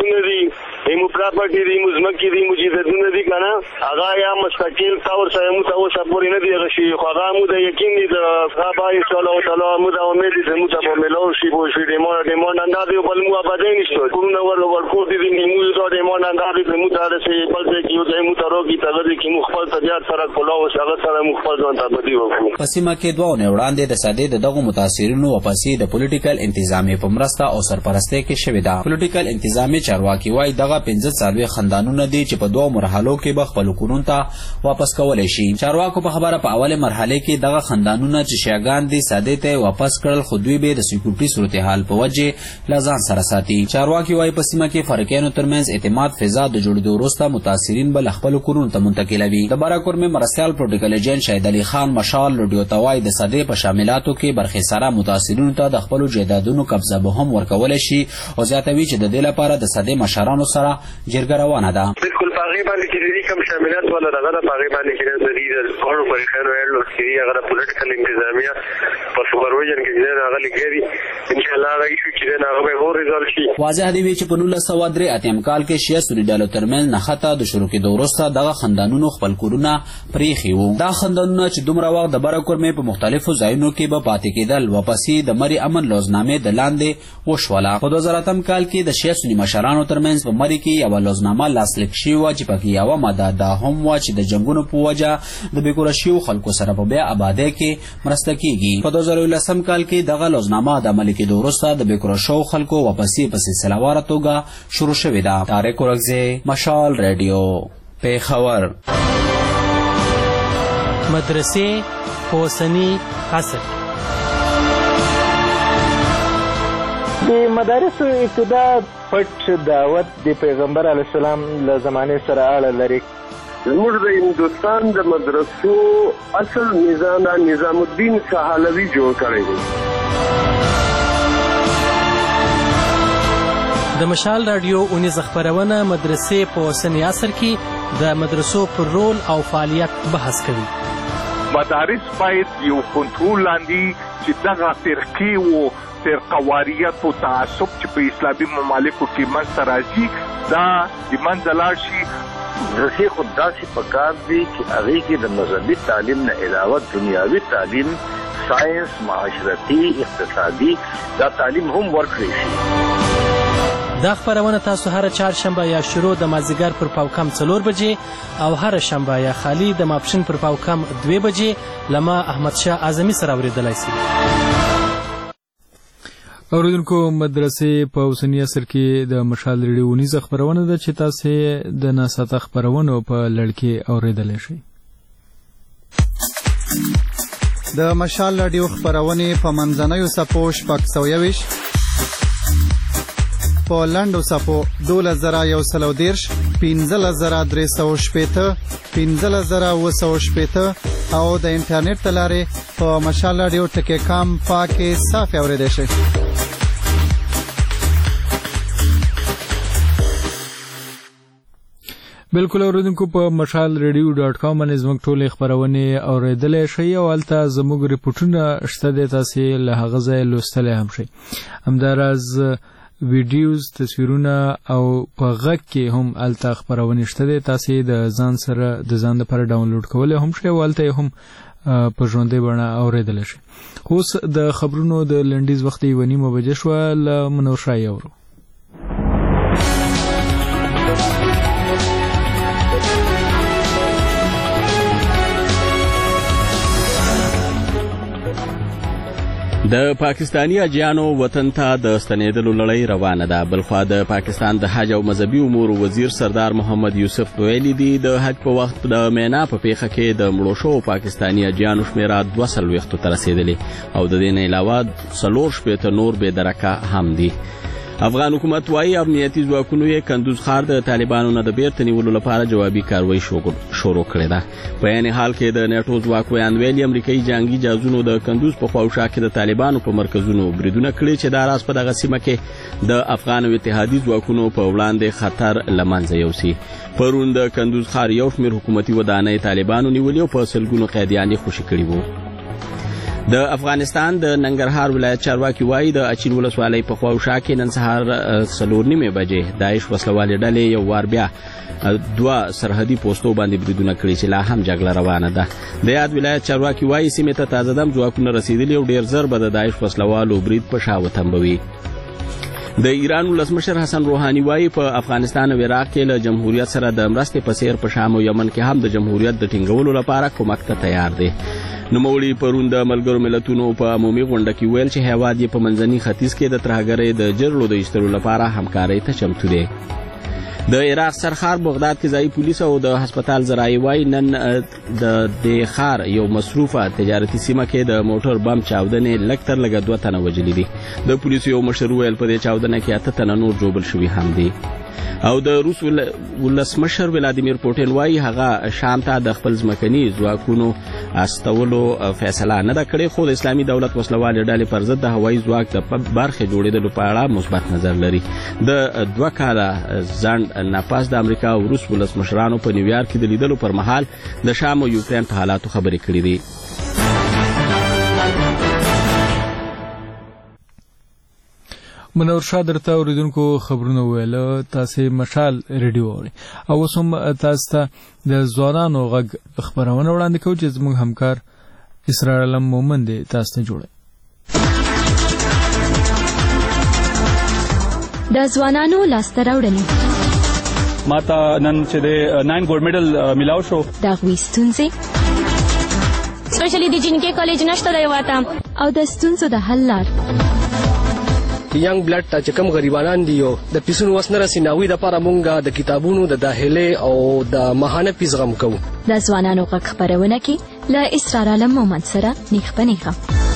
ایمو پراپرټي دی مزمکی دی مجیدونه دي کنه هغه یا مستقل تور سره مو تاسو سپوري نه دی غشي خو هغه مو د یقین دي د غابای صلی الله تعالی مو د امید دي مو ته په ملو شي بو شي د مو نن دا بل مو آبادې نشته کومه ور کو دي مو د مو نن دا مو ته سي بل څه کیو د مو ته روګي ته غدي کی مو خپل طبيعت سره کولاو هغه سره مو خپل ځان ته بدی وکړو. پسیمه کې دوه نه وړاندې د ساده دغه متاثرینو واپسې د پولیټیکل انتظامی په مرسته او سرپرستی کې شوې ده. پولیټیکل انتظامی چارواکي وايي دغه 15 څاروي خاندانونه دي چې په دوه مرحلو کې به خپل کورونو ته واپس کولای شي. چارواکو په خبره په اوله مرحله کې دغه خاندانونه چې شیعهګان دي ساده ته واپس کړل خو دوی به د سکیورټي صورتحال په وجه له ځان سره ساتي. چارواکي وايي په سیمه کې فرقینو ترمنځ اعتماد فضا د جوړېدو وروسته متاثرین به خپل کورونو ته منتقلوي. د باراکورمې مرستیال پروتوکول ایجنټ شهید علي خان مشال لوډیو ته وایي د ساده په شاملاتو کې برخې سره متاثرینو ته د خپل جایدادونو قبضه به هم ورکول شي او زیاتوي چې د دې لپاره د ساده مشرانو سره جرګه روانه ده. بالکل پاغي باندې کې دي کوم شاملات ولا دغه پاغي باندې کې د دې ټول فرقانو اړه لري هغه پولیټیکل انتظامیه په سوپرویژن کې نه هغه لګري ان شاء الله راځي چې نه هغه هو ریزالټ شي. واضح دی چې په 1903 اتم کال کې شیعه سنی ډلو ترمنځ نخته د شروع کېدو وروسته دغه خاندانونو خپل کورونه پریښي وو. دا خاندانونه چې دومره وخت د باراکورمې په مختلفو ځایونو کې به پاتې کېدل واپسې د مری امن لوزنامې د لاندې وشوله. په 2008 کال کې د شیعه سنی مشرانو ترمنځ په مری کې یو لوزنامه لاسلیک شوې وه چې پکې یوه ماده دا هم وه چې د جنګونو په وجه د بېکوره شویو خلکو سره په بیا آبادۍ کې مرسته کیږي. په 2019 کال کې دغه لوزنامه د عملي کېدو وروسته د بېکوره شویو خلکو واپسې په سلسلهواره توګه شروع شوې ده. طارق اورکزی، مشال ریډیو، پېښور. مدرسې په اوسني عصر د مدارسو ابتدا پټ دعوت د پیغمبر علیه السلام له زمانې سره اړه لري. زموږ د هندوستان د مدرسو اصل نظام الدین سهالوي جوړ کړی دی. د مشال رادیو اونیز خبرونه مدرسې په اوسني عصر کې د مدرسو پر رول او فعالیت بحث کوي. مدارس باید یو کنټرول لاندې چې دغه فرقې و فرقواریت او تعصب چې په اسلامي ممالکو کې منځته راځي دا د منځه لاړ شي. مدرسې خو داسې پکار دي چې هغې کې د مذهبي تعلیم نه علاوه دنیاوي تعلیم ساینس معاشرتي اقتصادي دا تعلیم هم ورکړی شي. دا خبرونه تاسو هر چهارشنبه یا شروع د مازدیګر پر پاوکم 4 بجې او هر شنبه یا خالی د ماپښین پر پاوکم 2 بجې لما احمد شاه اعظمي سره اوریدلای شي. اوریدونکو مدرسې په اوسني عصر کې د مشال ریډیو اونیزه خبرونه ده چې تاسو د ناساته خبرونو په لړ کې اوریدلی شئ. د مشال ریډیو خبرونې په منځنیو څپو 621 په لنډو څپو 12130 15380 15780 او د انټرنیټ له لارې په مشال ریډیو ټکی.com پاکه صاف اوریدئ شئ. بالکل اوریدونکو په مشال ریډیو.com باندې زموږ ټولې خبرونه اوریدلای شئ او هلته زموږ ریپورټونه شته دي تاسو له هغه ځای لوستلی هم شئ. همداراز ویډیوز تصویرونه او په غږ کې هم هلته خبرونه شته دي تاسو د ځان لپاره ډاونلوډ کولی هم شئ او هلته هم په ژوندۍ بڼه اوریدلی شئ. اوس د خبرونو د لنډیز وخت 1:30 بجې شوه له منور شاه اورو. د پاکستانی اجیانو وطن ته د ستنېدلو لړۍ روانه ده. بلخوا د پاکستان د حج او مذهبي امور وزیر سردار محمد یوسف ویلي دي د حج په وخت د مینا په پیښه کې د مړو شوو پاکستانی اجیانو شمیره 240 ته رسېدلې او د دې نه علاوه 4 نور بې درکه هم دي. افغان حکومت وايي امنیتي ځواکونو یې کندوز ښار د طالبانو نه د بیرته نیولو لپاره جوابي کاروایی شروع کړې ده. په عین حال کې د نیټو ځواک ویان ویلي امریکایي جنګي جهازونو د کندوز په خواوشا کې د طالبانو په مرکزونو بریدونه کړي چې دا راز په دغه سیمه کې د افغان او اتحادي ځواکونو په وړاندې خطر له منځه یوسي. پرون د کندوز ښار یو شمېر حکومتي ودانۍ طالبانو نیولي او په سلګونو قیدیان یې خوشي کړي وو. د افغانستان د ننګرهار ولایت چارواکي وایي د اچین ولسوالۍ په خواوشا کې نن سهار 4:30 بجې داعش وسلوالې ډلې یو وار بیا 2 سرحدي پوسټو باندې بریدونه کړي چې لا هم جګړه روانه ده. د یاد ولایت چارواکي وایي سیمې ته تازه دم ځواکونه رسېدلي او ډېر زر به د داعش وسلوالو برید په شا وتمبوي. د ایران ولسمشر حسن روحاني وایي په افغانستان او عراق کې له جمهوریت سره د مرستې په څیر په شام او یمن کې هم د جمهوریت د ټینګولو لپاره کومک ته تیار دی. نوموړي پرون د ملګرو ملتونو په عمومي غونډه کې ویل چې هیواد یې په منځني ختیځ کې د ترهګرۍ د جرړو د ایستلو لپاره همکارۍ ته چمتو دی. د عراق سرخار بغداد کې ځایي پولیس او د هسپتال ذرایع وایي نن د دې ښار یو مصروفه تجارتي سیمه کې د موټر بم چاودنې لږ تر لږه 2 تنه وژلي دي. د پولیسو یو مشر ویل په دې چاودنه کې 8 تنه نور ژوبل شوي هم دي. او د روس ولسمشر ولادیمیر پوټین وایي هغه شام ته د خپل ځمکني ځواکونو استولو فیصله نه ده کړې، خو د اسلامي دولت وسلوالې ډلې پر ضد د هوایي ځواک د برخې جوړېدلو په اړه مثبت نظر لري. د 2 کاله ځنډ نه پس د امریکا او روس ولسمشرانو په نیویارک کې د لیدلو پر مهال د شام او یوکرین په حالاتو خبرې کړې دي. منور شاه درته اوریدونکو خبرونه ویله. تاسې مشال ریډیو اورئ او اوس هم تاسو ته د ځوانانو غږ خبرونه وړاندې کوو چې زموږ همکار اسرار علم مومن دی تاسو ته جوړوي. د ځوانانو لاسته راوړنې ماته نن چې د 9 ګولډ میډل میلاو شو. د هغوی ستونزې سپیشلی د جنکې کالج نشته دی واته او د ستونزو د حل لار. ینګ بلډ ته چې کوم غریبانان دي او د پیسونو وس نه رسي ناوی د لپاره مونږ د کتابونو د داخلي او د ماهانه فیس غم کوو. د ځوانانو غږ خبرونه کې له اسرار علم مومن سره نیغ په نیغه.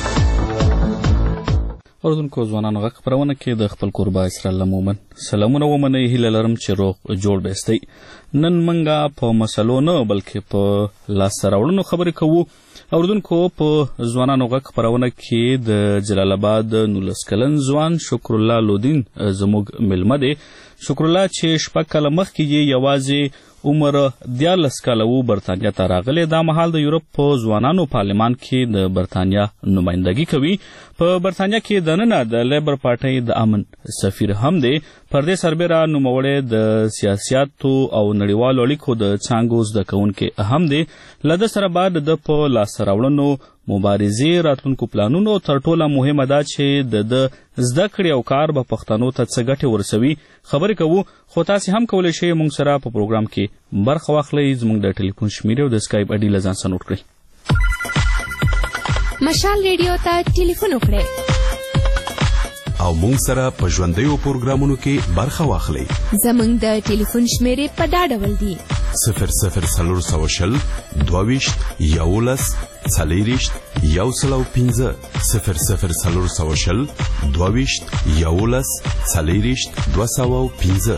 اوردونکو ځوانانو غږ خبرونه کې د خپل قربا اسرار علم مومن سلامونه ومنئ. هیله لرم چې روغ جوړ بیستئ. نن منګه په مسلو نه بلکې په لاسته راوړنو خبرې کوو. اوردونکو په ځوانانو غږ خبرونه کې د جلال آباد 19 کلن ځوان شکر الله لودین زموږ ملمه دی. شکر الله چې 6 کاله مخکې یوازې عمر 14 کاله و برطانیا ته راغلی. دا مهال د یورپ په ځوانانو پارلمان کې د برطانیا نمایندګي کوي. په برطانیا کې دننه د لیبر پارټۍ د امن سفیر هم دی. پر دې سربېره نوموړی د سیاسیاتو او نړیوالو اړیکو د څانګو زده کوونکی هم دی. له ده سره بعد د په لاسته راوړنو مبارزې راتلونکو پلانونو تر ټوله مهمه ده چې د زده کړې او کار به پښتنو ته څه ګټې ورسوي. خبرې کوو خو تاسې هم کولی شئ موږ سره په پروګرام کې برخه واخلئ. زموږ د ټلیفون شمیرې او د سکایپ اډي له ځان سره نوټ کړئ. مشال ریډیو ته ټلیفون وکړئ او موږ سره په ژوندیو پروګرامونو کې برخه واخلئ. زموږ د ټلیفون شمیرې په دا ډول دي: 00 22 11 40 105 00 22 11 40 205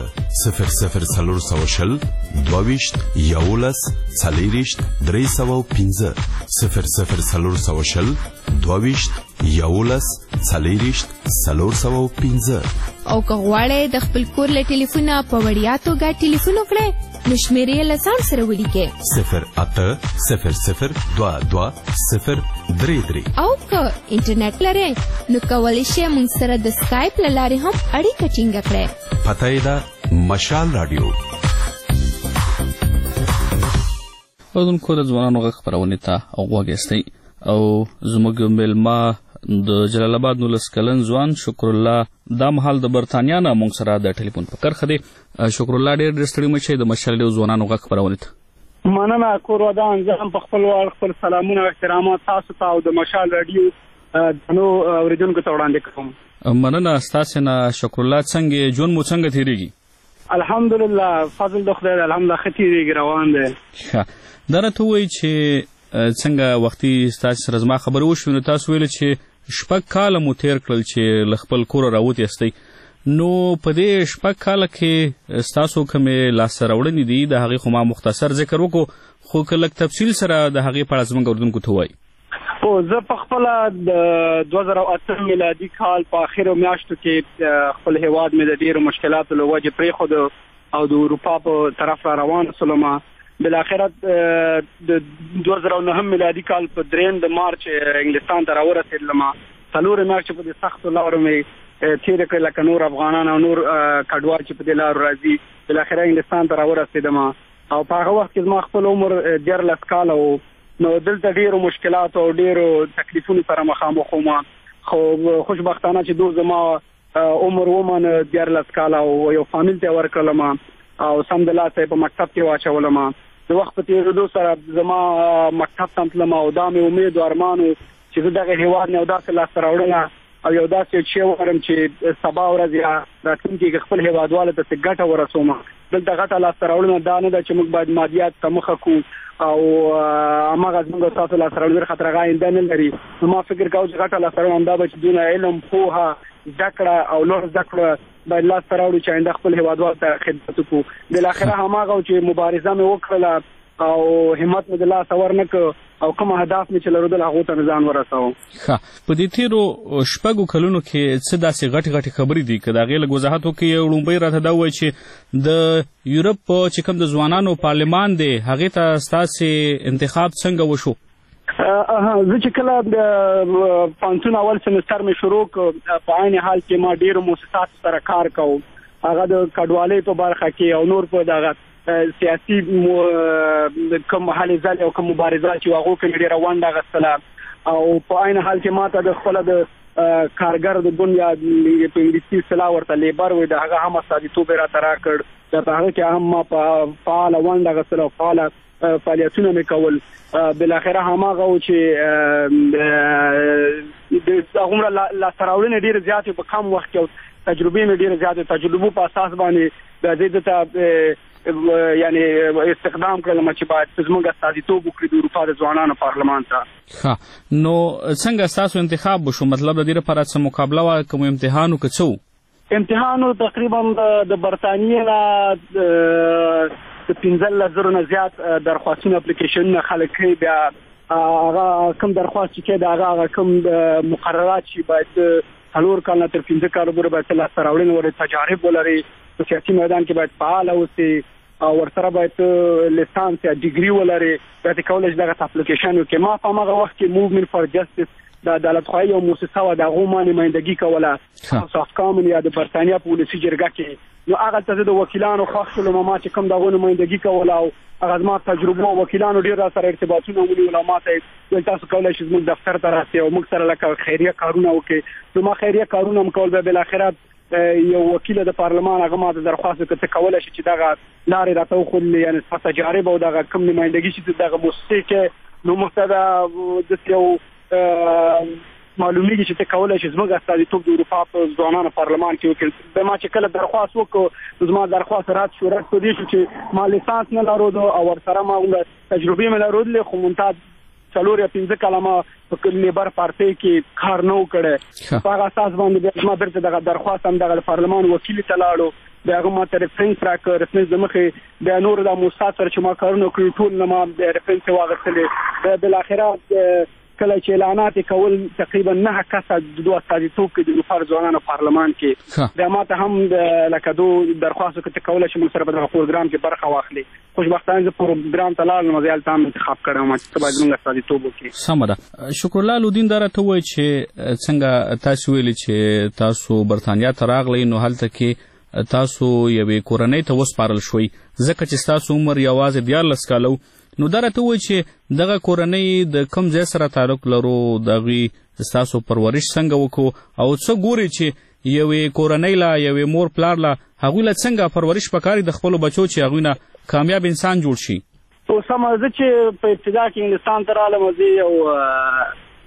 00 22 11 40 305 00 22 11 40 305. او که غواړئ د خپل کور له ټلیفونه په وړیا توګه ټلیفون وکړئ نو شمیرې له ځان سره ولیکئ 0800 22 033. او که انټرنیټ لرئ نو کولی شئ موږ سره د سکایپ له لارې هم اړیکه ټینګه کړئ. پته یې ده مشال راډیو. اوردونکو د ځوانانو غږ خپرونې ته غوږ ایستی او زموږ مېلمه د جلال آباد 19 کلن ځوان شکر الله دا مهال د برطانیا نه موږ سره د ټلیفون په کرښه دی. شکر الله ډېر ستړي مه شئ د مشال ریډیو ځوانانو غږ خپرونې ته. مننه کور ودان. زه هم په خپل وار خپل سلامونه او احترامات تاسو ته او د مشال راډیو نو اوریدونکو ته وړاندې کوم. مننه ستاسو نه شکر الله. څنګه ژوند مو څنګه تیریږي؟ الحمدلله فضل د خدای الحمدلله ښه تیریږي روان دی. دا راته ووایئ چې څنګه وختي ستاسو سره زما خبرې وشوې نو تاسو ویل چې 6 کاله مو تیر کړل چې له خپل کوره راوتې یاستئ. نو په دې 6 کاله کې ستاسو کومې لاسته راوړنې دي د هغې خو ما مختصر ذکر وکړو خو که لږ تفصیل سره د هغې په اړه زموږ اورېدونکو ته ووایي. زه په خپله د 2008 میلادي کال په اخرو میاشتو کې خپل هیواد مې د ډېرو مشکلاتو له وجې پرېښود او د اروپا په طرف را روان شولم. بالاخره د 2009 میلادي کال په 3 مارچ انګلستان ته راورسېدلم. 4 میاشتې په دې سختو لارو مې تېره کړې لکه نور افغانان او نور کډوال چې په دې لارو راځي. بالاخره انګلستان ته راورسېدم او په هغه وخت کې زما خپل عمر 14 کاله و. نو دلته ډېرو مشکلاتو او ډېرو تکلیفونو سره مخامخ وم خو خوشبختانه چې دو زما عمر ومنه 14 کاله او یو فامیل ته ورکړلم او سمدلاسه په مکتب کې واچولم. د وخت په تېرېدو سره زما مکتب ته تلم او دا مې امید او ارمان و چې زه دغه هېواد نه یو داسې لاسته راوړنه او یو داسې شی وکړم چې سبا ورځ یا راتلونکي کې خپل هېوادوالو ته څه ګټه ورسوم. دلته غټه لاسته راوړنه دا نه ده چې موږ باید مادیات ته مخه کړو او هماغه زموږ ستاسو لاسته راوړنې خطر هغه آینده نه لري. نو ما فکر کوم چې غټه لاسته راوړنه همدا به چې دونه علم پوهه زده کړه او نور زده کړه باید لاسته راوړو چې آینده خپل هېوادوالو ته خدمت وکړو. بالاخره هماغه چې مبارزه مې وکړله او همت مې د لاسه ورنه کړ او کوم اهداف مې چې لرودل هغو ته مې ځان ورسوم. ښه په دې تېرو 6 کلونو کې څه داسې غټې خبرې دي که د هغې لږ وضاحت وکړئ. یو لومړی راته دا ووایي چې د یورپ چې کوم د ځوانانو پارلمان دی هغې ته ستاسې انتخاب څنګه وشو؟ زه چې کله د پوهنتون اول سمستر مې شروع کړ په عین حال کې ما ډېرو مؤسساتو سره کار کوم هغه د کډوالۍ په برخه کې او نور په دغه سیاسي کوم هلې ځلې او کوم مبارزات چې هغو کې مې ډېره ونډه اخیستله او په عین حال کې ما ته د خپله د کارګر د ګوند یا په انګلیسي اصطلاح ورته لیبر وایي د هغه هم استازیتوب یې راته راکړ. په هغه کې هم ما په فعاله ونډه اخیستله او فعاله فعالیتونه مې کول. بالاخره هماغه و چې هغومره لاسته راوړنې ډېرې زیاتې په کم وخت کې او تجربې مې ډېرې زیاتې تجربو په اساس باندې د دې ته یعنی استخدام کړلم چې باید زموږ استازیتوب وکړي د اروپا د ځوانانو پارلمان ته. ښه نو څنګه ستاسو انتخاب وشو؟ مطلب د دې لپاره څه مقابله وه کوم امتحان و که څه و؟ امتحان تقریبا د برطانیې نه د 15,000 نه زیات درخواستونه اپلیکیشنونه خلک کوي. بیا هغه کوم درخواست چې کوي د هغه کوم مقررات چې باید 4 کال نه تر 15 کالو پورې باید لاسته راوړنې ولري تجارب ولري په سیاسي میدان کې باید فعال اوسي او ورسره باید لیسانس یا ډیګري ولري. باید کولی شي دغه اپلیکیشن وکړي. ما په هغه وخت کې موومنټ فار جسټس د عدالتخواهي یو موسسه وه د هغو ما نمایندګي کوله هاوس اف کامن یا د برطانیا په ولسي جرګه کې. نو هغلته زه د وکیلانو خوښ شولم ما چې کوم د هغو نمایندګي کوله او هغه زما تجربه وکیلانو ډېر را سره ارتباطونه ونیول او ما ته ویل تاسو کولی شئ زموږ دفتر ته راسئ او موږ سره لکه خیریه کارونه وکړئ. نو ما خیریه کارونه هم کول. بیا بالاخره یو وکیل د پارلمان هغه ما ته درخواست وکړ ته کولی شي چې دغه لارې راته وښودلې یعنې ستا تجارب او دغه کوم نمایندګي چې دغه موسسې کې نو موږ ته داسې یو معلومیږي چې ته کولی شي زموږ استازیتوب د اروپا په ځوانانو پارلمان کې وکړي. د ما چې کله درخواست وکړو زما درخواست رد شو. رد په دې شو چې ما لیسانس نه لرود او ورسره ما تجربې مې لرودلې خو ممتاز 4 یا 15 کاله ما په لیبر پارټۍ کې کار نه و کړی. په هغه اساس باندې ما بیرته دغه درخواست هم دغه پارلمان وکیل ته لاړو. بیا هغه ما ته ریفرنس راکړ. ریفرنس د مخې بیا نور د موسسات سره چې ما کارونه کړي ټول نه ما ریفرنس یې واخیستلې. بالاخره کله چې اعلانات کول تقریبا 9 کسه د دوه استازیتوب کې د اروپا ځوانانو پارلمان کې بیا ما ته هم لکه دو درخواست وکړه چې کولی شي موږ سره په دغه پروګرام کې برخه واخلي. خوشبختانه زه پروګرام ته لاړم زه هلته هم انتخاب کړی وم چې ته باید موږ استازیتوب وکړي. سمه ده. شکرالله الدین دا راته ووایي چې څنګه تاسو ویلي چې تاسو برطانیا ته راغلی نو هلته کې تاسو یوې کورنۍ ته وسپارل شوئ ځکه چې ستاسو عمر یوازې 14 کاله نو دا راته ووایي چې دغه کورنۍ د کوم ځای سره تعلق لرو د هغې ستاسو پرورش څنګه وکړو او څه ګوري چې یوې کورنۍ له یوې مور پلار له هغوی له څنګه پرورش پکار د خپلو بچو چې هغوی نه کامیاب انسان جوړ شي. سمه زه چې په ابتدا کې انګلستان ته رالم زه یو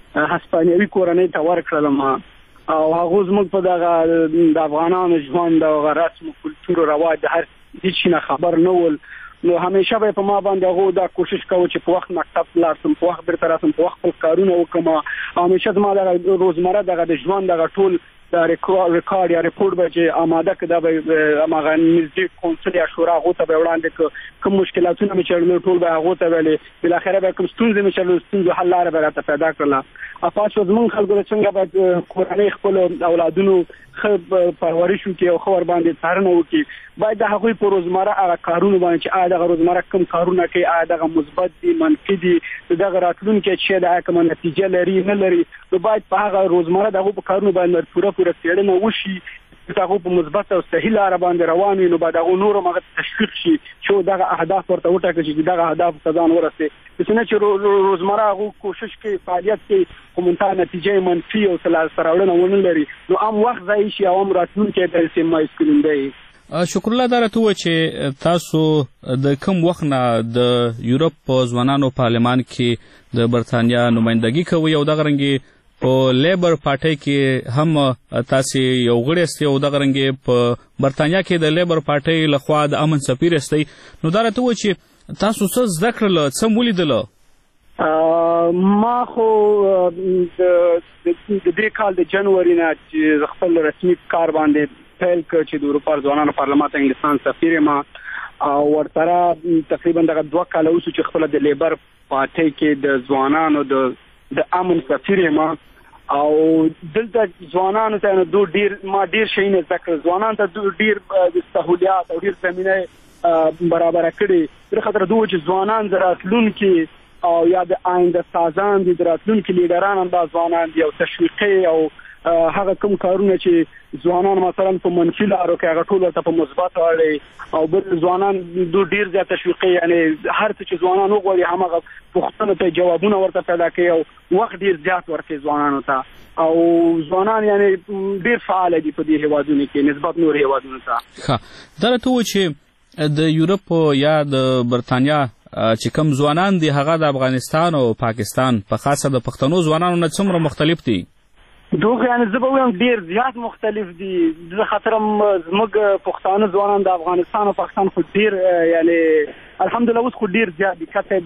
هسپانیوي کورنۍ ته ورکړلم او هغه زموږ په دغه د افغانانو ژوند او رسم او کلتور او رواج د هر هیڅ نه خبر نه ول. نو همیشه به په ما باندې هغه دا کوشش کوي چې په وخت مکتب لاړ شم، په وخت بیرته راسم، په وخت خپل کارونه وکړم. همیشه زما د روزمره دغه د ژوند دغه ټول د ریکارډ یا ریپورت به چې آماده کړه به هغه نږدې کونسل یا شورا هغو ته به وړاندې کړه. کوم مشکلاتونه مې چې ټول به هغو ته ویلې، بالاخره به کوم ستونزې مې چې ستونزو حل لاره به راته پیدا کړله. پاس زموږ خلکو د څنګه باید کورنۍ خپلو اولادونو ښه پرورش وکړي او ښه ورباندې څارنه وکړي. باید د هغوی په روزمره هغه کارونو باندې چې آیا دغه روزمره کوم کارونه کوي، آیا دغه مثبت دي منفي دي، دغه راتلونکي چې د کومه نتیجه لري نه لري، نو باید په هغه روزمره دغه په کارونو باندې پوره څېړنه وشي چې هغه په مثبت او صحیح لاره باندې روان وي. نو باید هغه نور هغه تشویق شي چې دغه اهداف ورته وټاکل شي چې دغه اهداف ته ځان ورسوي. چې روزمره هغه کوشش کوي، فعالیت کوي، خو منتها نتیجه منفي او سره وړاندې ونه لري، نو هم وخت ضایع شي او هم راتلونکی د سیمه سکولندي. شکر الله دا راته چې تاسو د کوم وخت نه د یورپ په ځوانانو پارلمان کې د برتانیا نمائندګي کوي او دغه رنګې په لیبر پارټۍ کې هم تاسو یو غړی یاست او دغه رنګې په برتانیا کې د لیبر پارټۍ لخوا د امن سفیر یاستئ. نو دا راته چې تاسو څه زده کړل، څه ولیدل؟ ما خو د دې کال د جنوري نه چې خپل رسمي کار باندې پیل کړ چې د اروپا ځوانانو پارلمان ته انګلستان سفیر یم او ورسره تقریبا دغه 2 کاله وشو چې خپل د لیبر پارټۍ کې د ځوانانو د امن سفیر یم او دلته ځوانانو ته ما ډیر شي نه ذکر، ځوانانو ته ډیر د سہولیات او ډیر زمینه برابر کړي تر خاطر دوی چې ځوانان راتلونکي او یا د آینده سازان دي، راتلونکي لیډران هم دا ځوانان دي او تشویقي او هغه کوم کارونه چې ځوانان مثلا په منفي لارو کې هغه ټول ورته په مثبت اړي او بل ځوانان ډیر زیات تشویقي، یعنی هر څه چې ځوانان وغواړي همغه پوښتنو ته جوابونه ورته پیدا کوي او وخت ډیر زیات ورکوي ځوانانو ته او ځوانان یعنی ډیر فعال دي په دې هیوادونو کې نسبت نور هیوادونو ته. ښه دا راته چې د یورپ یا د برتانیا چې کوم ځوانان دي هغه د افغانستان او پاکستان په خاصه د پښتنو ځوانانو نه څومره مختلف دي؟ دوه یعنی زه به وایم ډیر زیات مختلف دي. د خاطر زموږ پښتانه ځوانان د افغانستان او پاکستان خو ډیر یعنی الحمدلله اوس خو ډیر زیات دي، کته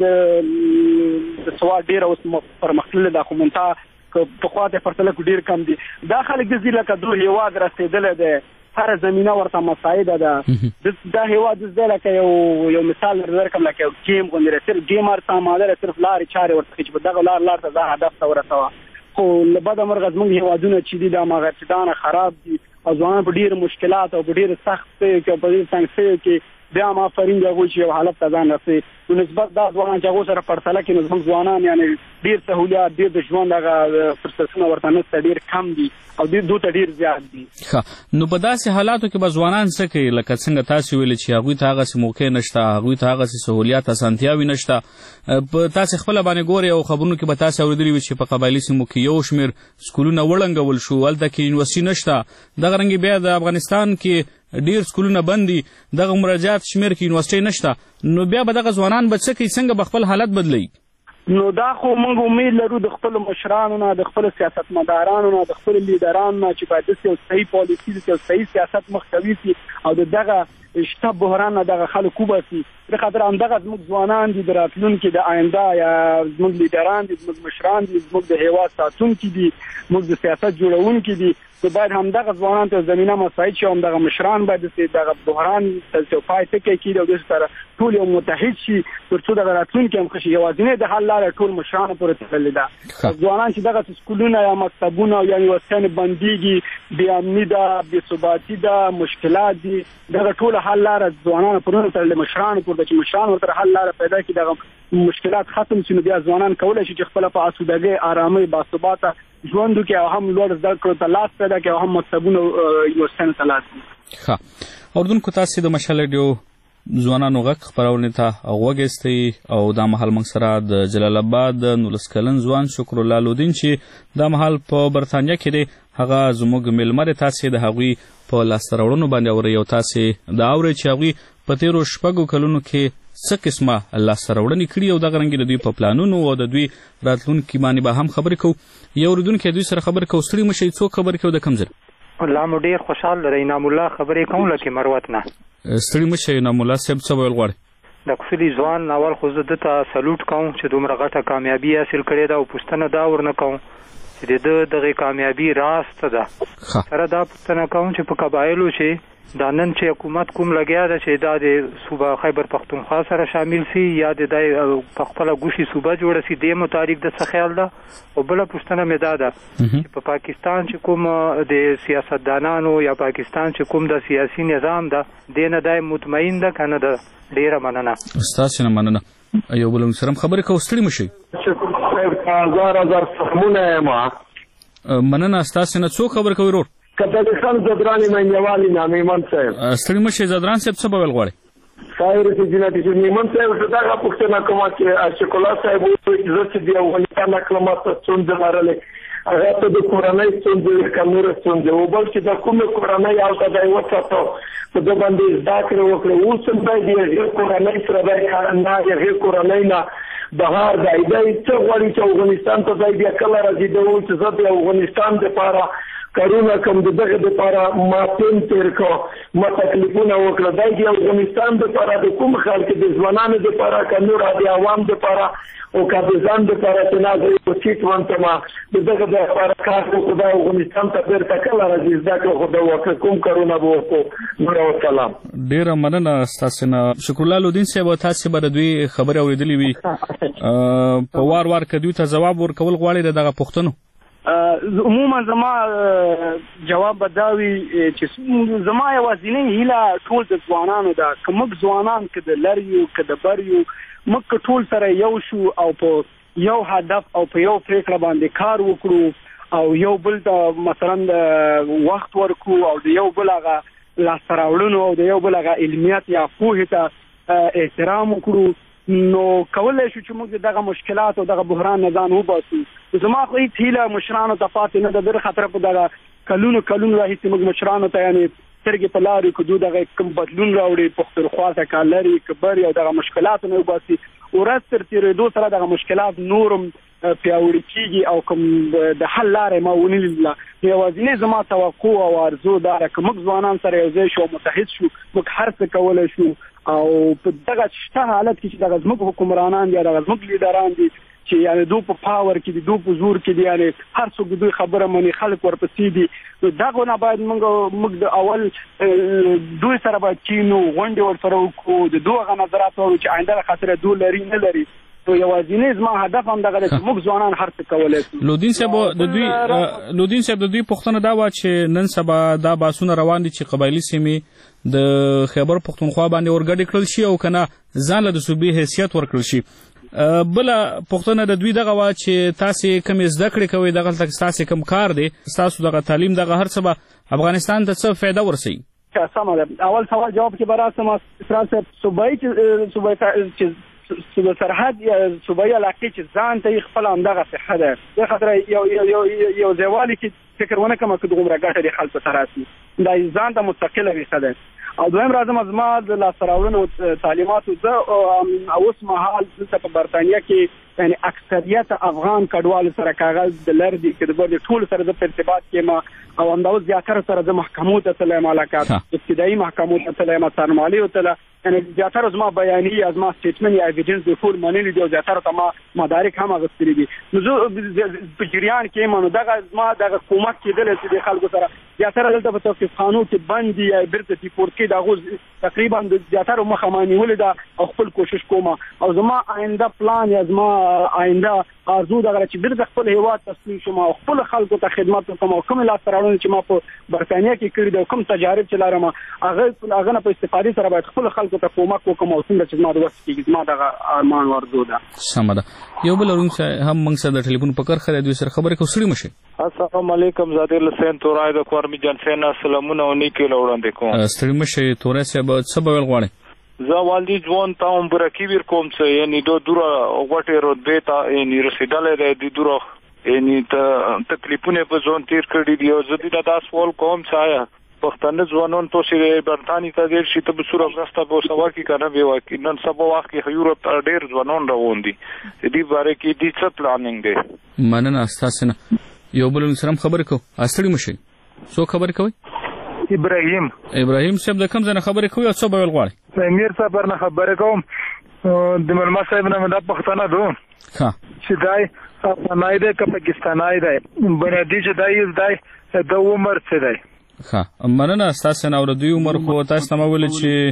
د سواد ډیر اوس پرمختللي ده، خو منتها په خواته پرتله ډیر کم دي. دا خلک د ځله کډو هیواد رسیدل ده، هر زمينه ورته مساعده ده. دا هیواد د لکه یو مثال درکم لکه گیم غوندې صرف گیمر ساماده صرف لارې چارې ورته چې په دغه لار ته ځه هدف ته ورسوه، خو لبد مرغ زموږ هیوادونه چې دي د ماغتدان خراب دي او ځوانان په ډیر مشکلات او په ډیر سخت کې په ډیر څنګه کې بیا ما فرینګ غوښ یو حالت ته ځان رسي. نو نسبت دا ځوانان چې هغه سره پرتله کې نو زموږ ځوانان یعنی ډیر سہولیات ډیر د ژوند هغه فرصتونه ورته نشته، ډیر کم دي او دوی ته ډیر زیات دي. ښه نو په داسې حالاتو کې به ځوانان څه کوي؟ لکه څنګه تاسو ویل چې هغوی ته هغسې موقع نشته، هغوی ته هغسې سہولیات اسانتیاوې نشته. په تاسې خپله باندې ګورئ او خبرونو کې به تاسې اورېدلي وي چې په قبایلي سیمو کې یو شمېر سکولونه وړنګول شو، هلته کې یونیورسټي نشته. دغه رنګې بیا د افغانستان کې ډیر سکولونه بند دي، دغه مراجعات شمېر کې یونیورسټۍ نشته. نو بیا به دغه ځوانان به څه کوي؟ څنګه به خپل حالت بدلوي؟ نو دا خو موږ امید لرو د خپل مشرانو نه، د خپل سیاستمدارانو نه، د خپل لیډرانو نه چې باید یو صحیح پالیسي یو صحیح سیاست مخکوي شي او دغه شته بحران نه دغه خلک وباسي. د خاطر همدغه زموږ ځوانان دي د راتلونکي د آینده یا زموږ لیډران دي، زموږ مشران دي، زموږ د هیواد ساتونکي دي، زموږ د سیاست جوړونکي دي. نو باید همدغه ځوانان ته زمینه مساعد شي، همدغه مشران باید دغه بحران ته پای ټکی کړي او د سره ټول یو متحد شي ترڅو دغه راتلونکي هم ښه شي. یوازینۍ د حل لاره ټول مشرانو پورې تړلې ده. ځوانان چې دغه سکولونه یا مکتبونه یا یونیورسټیانې بندېږي، بې امني ده، بې ثباتي ده، مشکلات دي، دغه ټول حل لاره ځوانانو پورې تړلې، مشرانو پورې چې مشران ورته حل لاره پیدا کړي، دغه مشکلات ختم شي. نو بیا ځوانان کولی شي چې خپله په اسودګۍ، آرامۍ، باثباته ژوند وکړي او هم لوړ زده کړو ته لاس پیدا کړي او هم مکتبونو یونیورسټیانو ته لاس کړي. ښه اردوونکو، تاسې د مشال رادیو ځوانانو غږ خپرونې ته غوږ ایستی او دا مهال موږ سره د جلال آباد د 19 کلن ځوان شکر الله لودین چې دا مهال په برتانیا کې دی، هغه زموږ میلمه دی. تاسې د هغوی په لاسته راوړنو باندې اورئ او تاسې دا اورئ چې هغوی په تېرو 6 کلونو کې څه قسمه لاسته راوړنې کړي او دغه رنګې د دوی په پلانونو او د دوی راتلونکي باندې به هم خبرې کوو. یو اورېدونکی دوی سره خبرې کوو. ستړي مه شئ، څوک خبرې کوو د کوم ځای؟ الله مو ډېر خوشحال لرئ. انعام الله خبرې کوم لکه مروت نه. ستړي مه شئ. انعام الله صاحب څه ویل غواړئ؟ د کوڅلي ځوان اول خو زه ده ته سلوټ کوم چې دومره غټه کامیابي حاصل کړې ده او پوښتنه دا ورنه کوم چې د ده دغې کامیابي راز څه ده. سره دا پوښتنه کوم چې په قبایلو چې دا نن چې حکومت کوم لګیا ده چې دا د صوبه خیبر پختونخوا سره شامل سي یا د په خپله ګوشي صوبه جوړه سي، دې متعلق د څه خیال ده. او بله پوښتنه مې دا ده چې په پاکستان چې کوم د سیاستدانانو یا پاکستان چې کوم د سیاسي نظام ده دې نه دی مطمئن ده که نه ده؟ ډېره مننه. ستاسې نه مننه. یو بل سره هم خبرې کوو. ستړي مه شئ. هزار سلامونه یم. مننه. ستاسې نه څوک خبرې کوي ورور؟ کتابستان زدرانی مینوالي نه میمن صاحب. ستړي مه شئ. زدران صاحب څه به ویل غواړئ؟ خیر چې جنت چې میمن صاحب څه دغه پوښتنه کوم چې اشکولا صاحب زه چې دی افغانستان اقلمات څنګه لرلې هغه ته د کورنۍ څنګه کمر څنګه او بل چې د کومه کورنۍ او ته د وڅاتو په د باندې زده کړو وکړو اوس هم د کورنۍ سره د نه یې کورنۍ نه بهار د ایدای څو غوړي چې افغانستان ته ځای بیا کله راځي د اوس چې د افغانستان لپاره کرونا کوم دغه لپاره ما تیم تیر کو ما تکلیفونه وکړه د افغانستان لپاره د کوم خلک د ځوانانو لپاره کنور د عوام لپاره او کابزان لپاره چې نه د چیت وانته ما دغه لپاره کار وکړه د افغانستان ته بیرته کله راځي ځکه خو د وکړه کوم کرونا به وکړو. نور سلام. ډیره مننه ستاسو نه. شکر الله لودین صاحب تاسو به دوی خبرې اورېدلې وي په وار کدی ته جواب ورکول غواړي دغه پوښتنو؟ عموما زما جواب بداوي چې زما یوازینۍ هیله ټول د ځوانانو ده که موږ ځوانان که د لریو که د بریو موږ ټول سره یو شو او په یو هدف او په یو پریکړه باندې کار وکړو او یو بل ته مثلا د وخت ورکو او د یو بل هغه لاسته راوړنو او د یو بل هغه علمیت یا پوهې ته احترام وکړو نو کولای شو چې موږ دغه مشکلات او دغه بحران نه ځان وباسو. زما خو هیڅ هیله مشرانو ته پاتې نه ده در خطر په دغه کلونو راهیسې موږ مشرانو ته یعنې سترګې په لارې کدو دغه کوم بدلون راوړي پختونخوا ته که لرې که برې او دغه مشکلاتو نه وباسي ورځ تر تېرېدو سره دغه مشکلات نورم پیاوړي کېږي او کوم د حل لارې ما ونه لیدله. یوازینۍ زما توقع او آرزو دا ده که موږ ځوانان سره یو ځای شو متحد شو موږ هر څه کولی شو او په دغه شته حالت کې چې دغه زموږ حکمرانان دي دغه زموږ لیډران دي چې یعنې دو په پاور کې دي دو په زور کې دي یعنې هر څوک دوی خبره مني خلک ورپسې دي نو دغه نه باید موږ د اول دوی سره باید کینو غونډې ورسره وکړو د دوی هغه نظرات واورو چې آینده له خاطره دوی لري نه لري نو یوازینۍ زما هدف هم دغه دی چې موږ ځوانان هر څه کولی شو. لودین صاحب د دوی پوښتنه دا وه چې نن سبا دا بحثونه روان دي چې قبایلي سیمې د خیبر پختونخوا باندې ورګډې کړل شي او که نه ځان له د صوبې حیثیت ورکړل شي. بله پوښتنه د دوی دغه وه چې تاسې کومې زده کړې کوئ دغلته ستاسې کوم کار دی ستاسو دغه تعلیم دغه هر څه به افغانستان ته څه فایده ورسوي؟ سمه ده. اول سوال جواب کې به راسم اسرار صاحب صوبایي صوبه سرحد یا صوبایي علاقې چې ځان ته یې خپله همدغه صحه ده دې خاطر یو ځایوالي کې فکر ونه کړم که دومره ګټه د خلکو ته راسي دا ځان ته مستقله ویښه ده. او دویم راځم زما د لاسته راوړنو تعلیماتو زه اوس مهال دلته په برطانیه کې یعنی اکثریت افغان کډوالو سره کاغذ د لر دي که د بر دي ټولو سره زه په ارتباط کې یم او همداوس زیاتره سره زه محکمو ته تللی یم علاقات ابتدایي محکمو ته تللی یم څارنوالۍ ته یعنی زیاتره زما بیاني یا زما سټیټمنټ یا ایویډنس د ټول منلي دي او زیاتره ته ما مدارک هم اخیستلي دي نو زه په جریان کې یم نو دغه زما دغه کومک کېدلی چې د خلکو سره زیاتره دلته په توقیفخانو کې بند دي یا بیرته ډیپورټ کې د هغو تقریبا د زیاتره مخه ما نیولې ده او خپل کوشش کوم او زما آینده پلان یا زما آینده آرزو دغه چې بیرته خپل هیواد ته ستون شم او خپل خلکو ته خدمت وکړم او کومې لاسته راوړنې چې ما په برطانیه کې کړي دي او کوم تجارب چې لرم هغه نه په استفادې سره باید خپل خلکو ته کومک وکړم او څنګه چې زما د وس کېږي زما دغه ارمان او آرزو ده. سمه ده. یو بل اورونکی هم موږ سره د ټلیفون په کرښه دی دوی سره خبرې کوو. ستړي مه شئ. السلام علیکم زادر حسین تورای د کورمی جنسینا سلامونه او نیکې وړاندې کوم. ستړي مه شئ. تورای صاحب څه به ویل غواړئ؟ زه والدي ځوان ته عمرکي ویر کوم څه یعنی دوره غوټې رتبې ته یعنی رسېدلی دی د دوره یعنی تکلیفونه په ځان تیر کړي دي او زه دې دا سوال کوم چې آیا پښتانه ځوانان تاسو برتانی ته ډیر شي ته به سوره مرسته به سوا کې کنه به واکې نن سبا وخت کې یورپ ته ډیر ځوانان روان دي دې باره کې دې څه پلانینګ دی مننه تاسو نه یو بل سره خبر کو اصلي مشي سو خبر کوي ابراهیم صاحب د کوم ځای نه خبرې کوي او څه به ویل غواړي امیر صاحب نه خبرې کوم د ملما صاحب نه دا پښتانه دو چې دای افغانای دی که پاکستانای دی بنیادي چې دای د عمر څه دی ښه مننه ستاسو نه او د دوی عمر خو تاسو ته ما ویل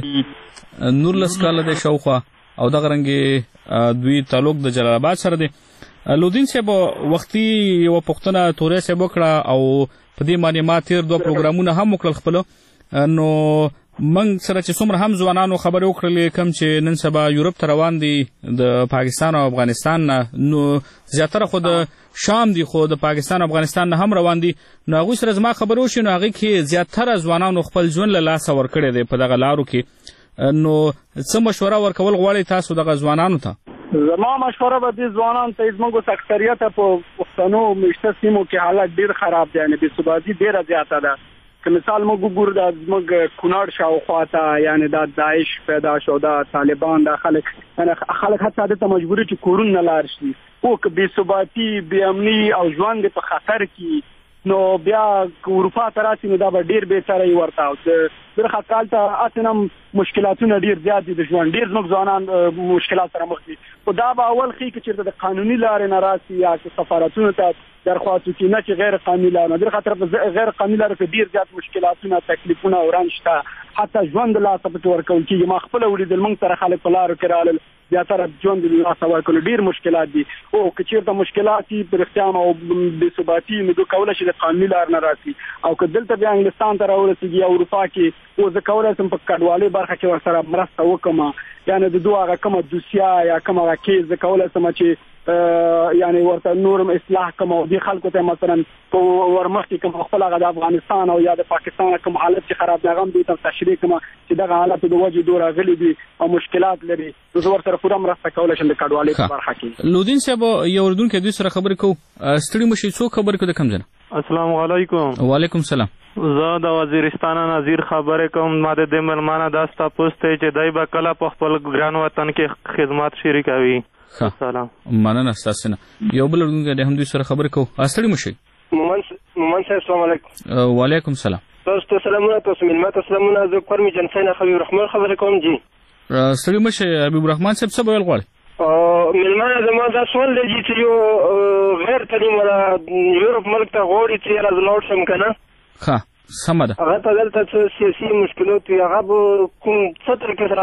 چې 19 کاله دی شاوخوا او دغه رنګې دوی تعلق د جلال آباد سره دی لودین صاحب وختي یو پښتنه تورې صاحب وکړه او په دې باندې ما تیر دوه پروګرامونه هم وکړل خپل نو منګ سره چې څومره هم ځوانانو خبرې وکړلې کوم چې نن سبا یورپ ته روان دي د پاکستان او افغانستان نه نو زیاتره خو د شام دي خو د پاکستان او افغانستان نه هم روان دي نو هغوی سره زما خبرې وشي نو هغې کې زیاتره ځوانانو خپل ژوند له لاسه ورکړی دی په دغه لارو کې نو څه مشوره ورکول غواړئ تاسو دغه ځوانانو ته زما مشوره به دې ځوانانو ته زموږ اکثریت په پښتنو مشته سیمو کې حالت ډېر خراب دی یعنې بېثباتي ډېره زیاته ده که مثال موږ وګورو دا زموږ کونړ شاوخوا ته یعنې دا داعش پیدا شو دا طالبان دا خلک حتی دې ته مجبوري چې کورونه نه لاړ شي او که بېثباتي بېامني او ژوند په خطر کې نو بیا اروپا ته راسي نو دا به ډېر بېسره وي ورته او د خطال ته هسې هم مشکلاتونه ډېر زیات دي د ژوند ډېر زموږ ځوانان مشکلات سره مخ دي خو دا به اول ښیي که چېرته د قانوني لارې نه راسي یا که سفارتونو ته درخواست وکړي نه چې غیر قانوني لاره نه د خاطر په غیر قانوني لاره کې ډېر زیات مشکلاتونه تکلیفونه او رنج شته حتی ژوند د لاسه پکې ورکول کېږي ما خپله ولیدل موږ سره خلک په لارو کې رالل زیاتره ژوند د لاسه ورکولو ډېر مشکلات دي او که چېرته مشکلات وي په رښتیا او بېثباتي نو دوی کولی شي د قانوني لار نه راسي او که دلته بیا انګلستان ته راورسېږي یا اروپا کې او زه کولی شم په کډوالۍ برخه کې ورسره مرسته وکړم یعنې د دوی هغه کومه دوسیه یا کوم هغه کیس زه کولی شم چې یعنې ورته نورم اصلاح کوم او دې خلکو ته مثلا په ورمخکې کوم خپل هغه د افغانستان او یا د پاکستان کوم حالت چې خراب دی هغه هم دوی ته تشریح کوم چې دغه حالت د وجې دوی راغلي دي او مشکلات لري نو زه ورسره پوره مرسته کولی شم د کډوالۍ په برخه کې لودین صاحب یو اردونکی دوی سره خبرې کوو ستړي مشئ څوک خبرې کوو د کوم ځای نه السلام علیکم وعلیکم السلام زه د وزیرستان نظیر خبرې کوم ما د دې ملمانه دا تپوس دی چې دی به کله په خپل ګران وطن کې خدمات شریکوي سلام مننه ستاسو نه یو بل اردونکی دی هم دوی سره خبرې کوو ستړي مشئ مومن صاحب السلام علیکم وعلیکم السلام تاسو ته سلامونه تاسو ملما ته سلامونه زه کورمي جنسین حبیب الرحمن خبرې کوم جی ستړي مشئ حبیب الرحمن صاحب څه به ویل غواړئ ملمانه زما دا سوال دی چې یو غیر تعلیم والا یورپ ملک ته غواړي چې یاره زه لاړ شم که نه ښه سمه ده هغه ته دلته څه سیاسي مشکلات وي هغه به کوم څه طریقې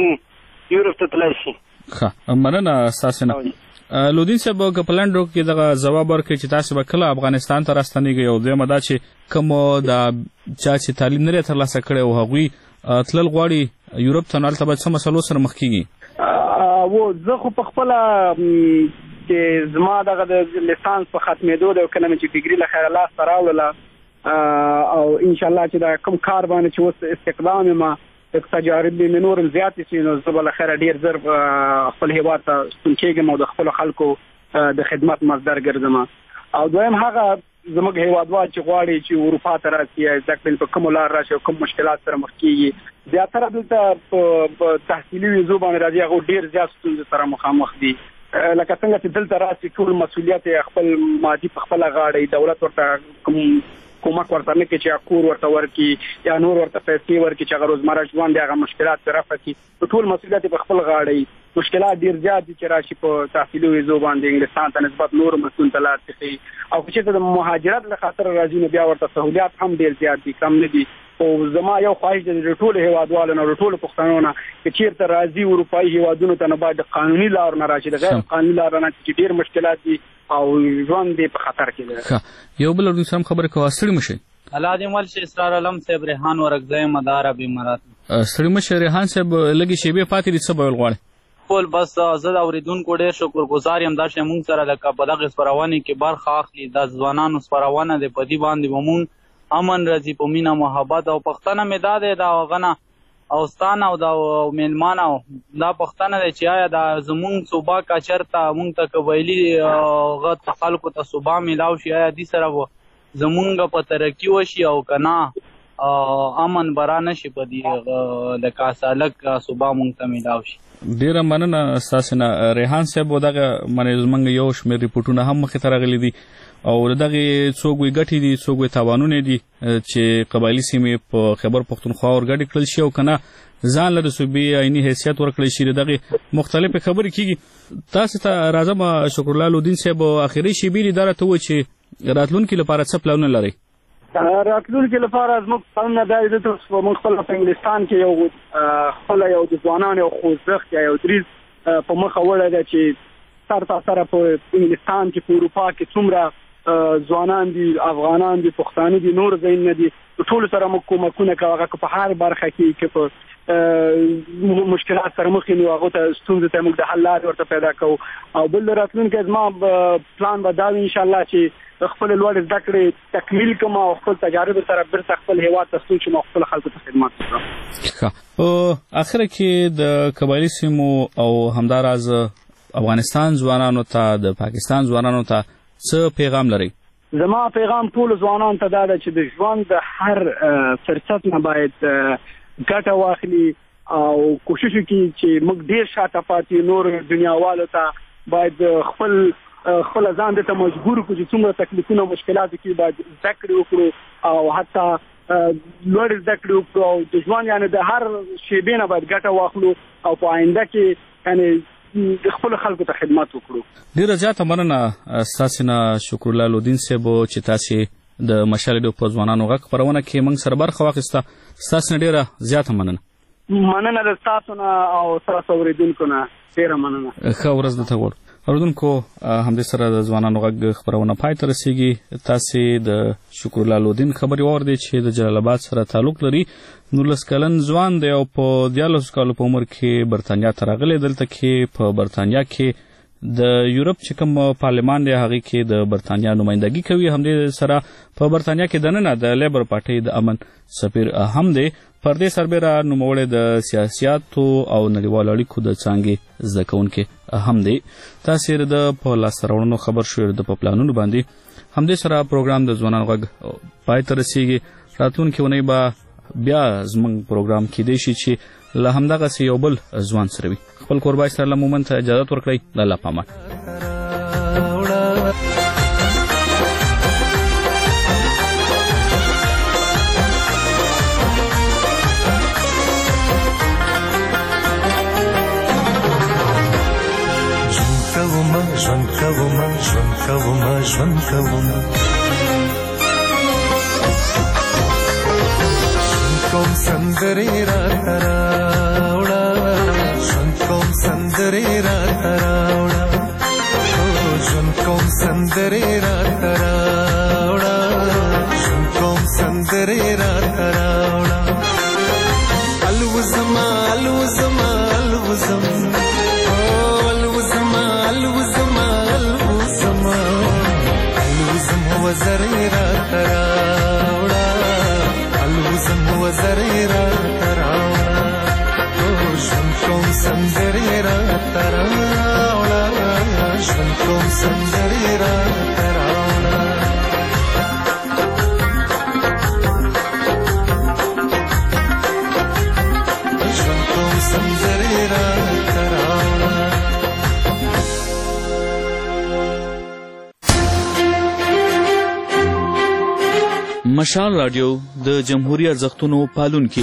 سره یورپ ته تللی شي ښه مننه ستاسو نه لودین صاحب که په لنډو کې دغه ځواب ورکړئ چې تاسو به کله افغانستان ته راستنېږئ او دویمه دا چې کومو د چا چې تعلیم نه دی ترلاسه کړی او هغوی تلل غواړي یورپ ته نو هلته به څه مسلو سره مخ کېږي زه خو په خپله چې زما دغه د لیسانس په ختمېدو دی او کله مې چې ډیګري له خیره لاسته راوړله او انشاءالله چې دا کوم کار باندې چې اوس استقدام یم تجارب مې نور هم زیاتې شي نو زه به له خیره ډېر زر خپل هېواد ته ستون کېږم او د خپلو خلکو د خدمت مصدر ګرځم او دویم هغه زموږ هېوادوال چې غواړي چې اروپا ته راسي یا زده کړې په کومو لار راشي او کوم مشکلات سره مخ کېږي زیاتره دلته په تحصیلي ویزو باندې راځي هغه ډېر زیات ستونزو سره مخامخ دي لکه څنګه چې دلته راسي ټول مسؤلیت یې خپل مادي په خپله غاړه دولت ورته کومک ورته نه کوي چې کور ورته ورکړي یا نور ورته پیسې ورکړي چې هغه روزمره ژوند دی هغه مشکلات پرې رفع کړي ټول مسؤلیت په خپل غاړه مشکلات ډېر زیات دي چې راشي په تحصیلي ویزو باندې انګلستان ته نسبت نورو ملکونو ته لار ښیي او که چېرته د مهاجرت له خاطره راځي نو بیا ورته سهولیات هم ډېر زیات دي کم نه دي او زما یو خواهش دی د ټولو هېوادوالو نه د ټولو پښتنو نه که چېرته راځي اروپایي هېوادونو ته نو باید د قانوني لارو نه راشي د غیر قانوني لارو نه چې ډېر مشکلات دي او ژوند دی په خطر کې دی یو بل اردو سره خبرې کوه ستړي مشئ الله دې مل شي اسرار علم صاحب ریحان ورکزی مدار ابي مرات ستړي مشئ ریحان صاحب لږې شیبې پاتې دي څه به ویل غواړئ ټول بس زه د اورېدونکو ډېر شکرګزار یم دا چې موږ سره لکه په دغې خپرونې کې برخه اخلي دا ځوانانو خپرونه دی په دې باندې به مونږ امن راځي په مینه محبت او پښتنه مې دا دی د هغه نه او ستانه او د میلمانه دا پښتنه دی چې آیا دا زمونږ صوبه که چېرته مونږ ته قبایلي هغه خلکو ته صوبه میلاو شي آیا دې سره به زمونږ په ترقي وشي او که نه امن برانه شي په دې د کاسالک صوبا مونږ ته ملاو شي. ډیره مننه ستاسو نه ریحان صاحب. دغه منې زمونږ یو شمېر ریپورټونه هم مخې ته راغلي دي او دغه څوک وی ګټې دي څوک وی تاوانونه دي چې قبایلي سیمې په خیبر پښتونخوا ورګډې کړل شي او کنه ځان له صوبې عیني حیثیت ورکړل شي. دغه مختلفې خبرې کیږي. تاسو ته راځم شکر الله الدین صاحب، اخري شی بیل اداره ته و چې راتلونکي لپاره څه پلانونه لري؟ راتلونکي لپاره زموږ پلانونه دا دي چې موږ خپل په انګلستان کې یو خپل یو د ځوانانو یو خوځښت یا یو دریز په مخه وړی دی چې سره په انګلستان کې په اروپا کې څومره ځوانان دي، افغانان دي، پښتانه دي، نور ځایونه دي، ټول سره موږ کومکونه کوو. هغه په هر برخه کې په مشکلات سره مخ یو هغه ته ستونزې ته موږ د حل لارې ورته پیدا کوو. او بل راتلونکي زما پلان به دا وي ان شاء الله چې خپل لوړ زده کړې تکمیل کوم او خپل تجارب سره بیرته خپل هیواد ته ستون شم او خپل خلکو ته خدمت وکړم. په اخر کې د قبایلي سیمو او همداراز افغانستان ځوانانو ته د پاکستان ځوانانو ته څه پیغام لري؟ زما پیغام ټول ځوانانو ته دا ده چې د ژوند د هر فرصت نه باید ګټه واخلي او کوشش وکړي چې موږ ډیر شاته پاتې نور دنیاوالو ته باید خپل ځان ته مجبور کړو چې څومره تکلیفونه او مشکلات کې باید زده کړې وکړو او حتی لوړ زده کړې وکړو او د ژوند یعنی د هر شیبې نه باید ګټه واخلو او په آینده کې یعنی د خپل خلکو ته خدمت وکړو. ډیره زیاته مننه ستاسو نه شکر الله الدین صاحب چې تاسو د مشال ډیو په ځوانانو غږ خبرونه کې موږ سره برخه واخیسته. ستاسو نه ډیره زیاته مننه د تاسو نه او تاسو اوریدونکو نه ډیره مننه. ښه ورځ درته غواړم. اوریدونکو همدې سره د ځوانانو غږ خبرونه پای ته رسیږي. تاسو د شکر الله الدین خبري واوردئ چې د جلال آباد سره تعلق لري. 19 کلن ځوان دی او په 14 کالو په عمر کې برتانیا ته راغلی. دلته کې په برتانیا کې د یورپ چې کوم پارلمان دی هغه کې د برتانیا نمائندګي کوي. همدې سره په برتانیا کې دننه د لیبر پارټي د امن سفیر هم دی. پردې سربېره نوموړی د سیاسیاتو او نړیوالو اړیکو د څانګې زده کوونکی هم دی. تاسو د په لاسته راوړنو خبر شوئ د په پلانونو باندې. همدې سره پروګرام د ځوانانو غږ پای ته رسیږي. راتلونکې اونۍ به بیا زموږ پروګرام کیدای شي چې له همدغسې یو بل ځوان سره وي. خپل کوربای سره مومن ته اجازه ورکړئ. د الله په امان. ژوند کوم سندرې راته راوړه، ژوند کوم سندرې راته راوړه، ژوند کوم سندرې راته راوړه، ژوند کوم سندرې راته راوړه. الوزما الوزما الوزم الوزما الوزما الوزما الوزم وزرې راته راوړه، الوزم وزرې راته راوړه، ژوند کوم سندرې راته راوړه، ژوند کوم سندرې راته راوړه. ژوند کوم سندرې راته راوړه. مشال رادیو د جمهوریت ارزښتونو پالونکي.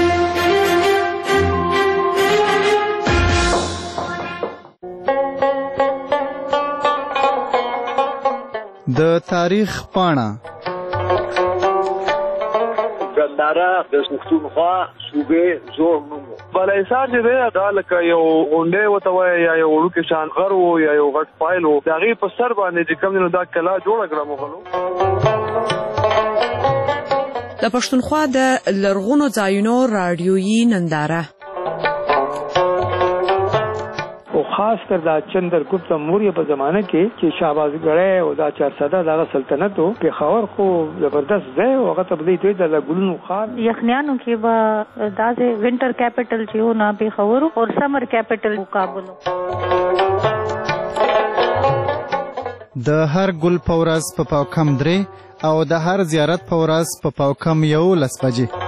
د تاریخ پاڼه ګنداره د پښتونخوا صوبې زوړ نوم بلایسار چې دی دا لکه یو غونډۍ ورته وایي یا یو وړوکی شان غر و یا یو غټ فایل و. د هغې په سر باندې چې کوم دی نو دا کلا جوړه کړه مغلو. د پښتونخوا د لرغونو ځایونو راډیویي ننداره او خاص کر دا چندرګپت موریه په زمانه کې چې شهبازګړی او دا 400 دغه سلطنت او پېښور خو زبردست ځای او هغه ته بدلی د ګلونو خار یخنیانو کې به دا وینټر کیپټل چې و نه پېښور او سمر کیپټل کابل. د هر ګل په ورځ په پاوکم 3 او د هر زیارت په ورځ په پاوکم 11 بجې.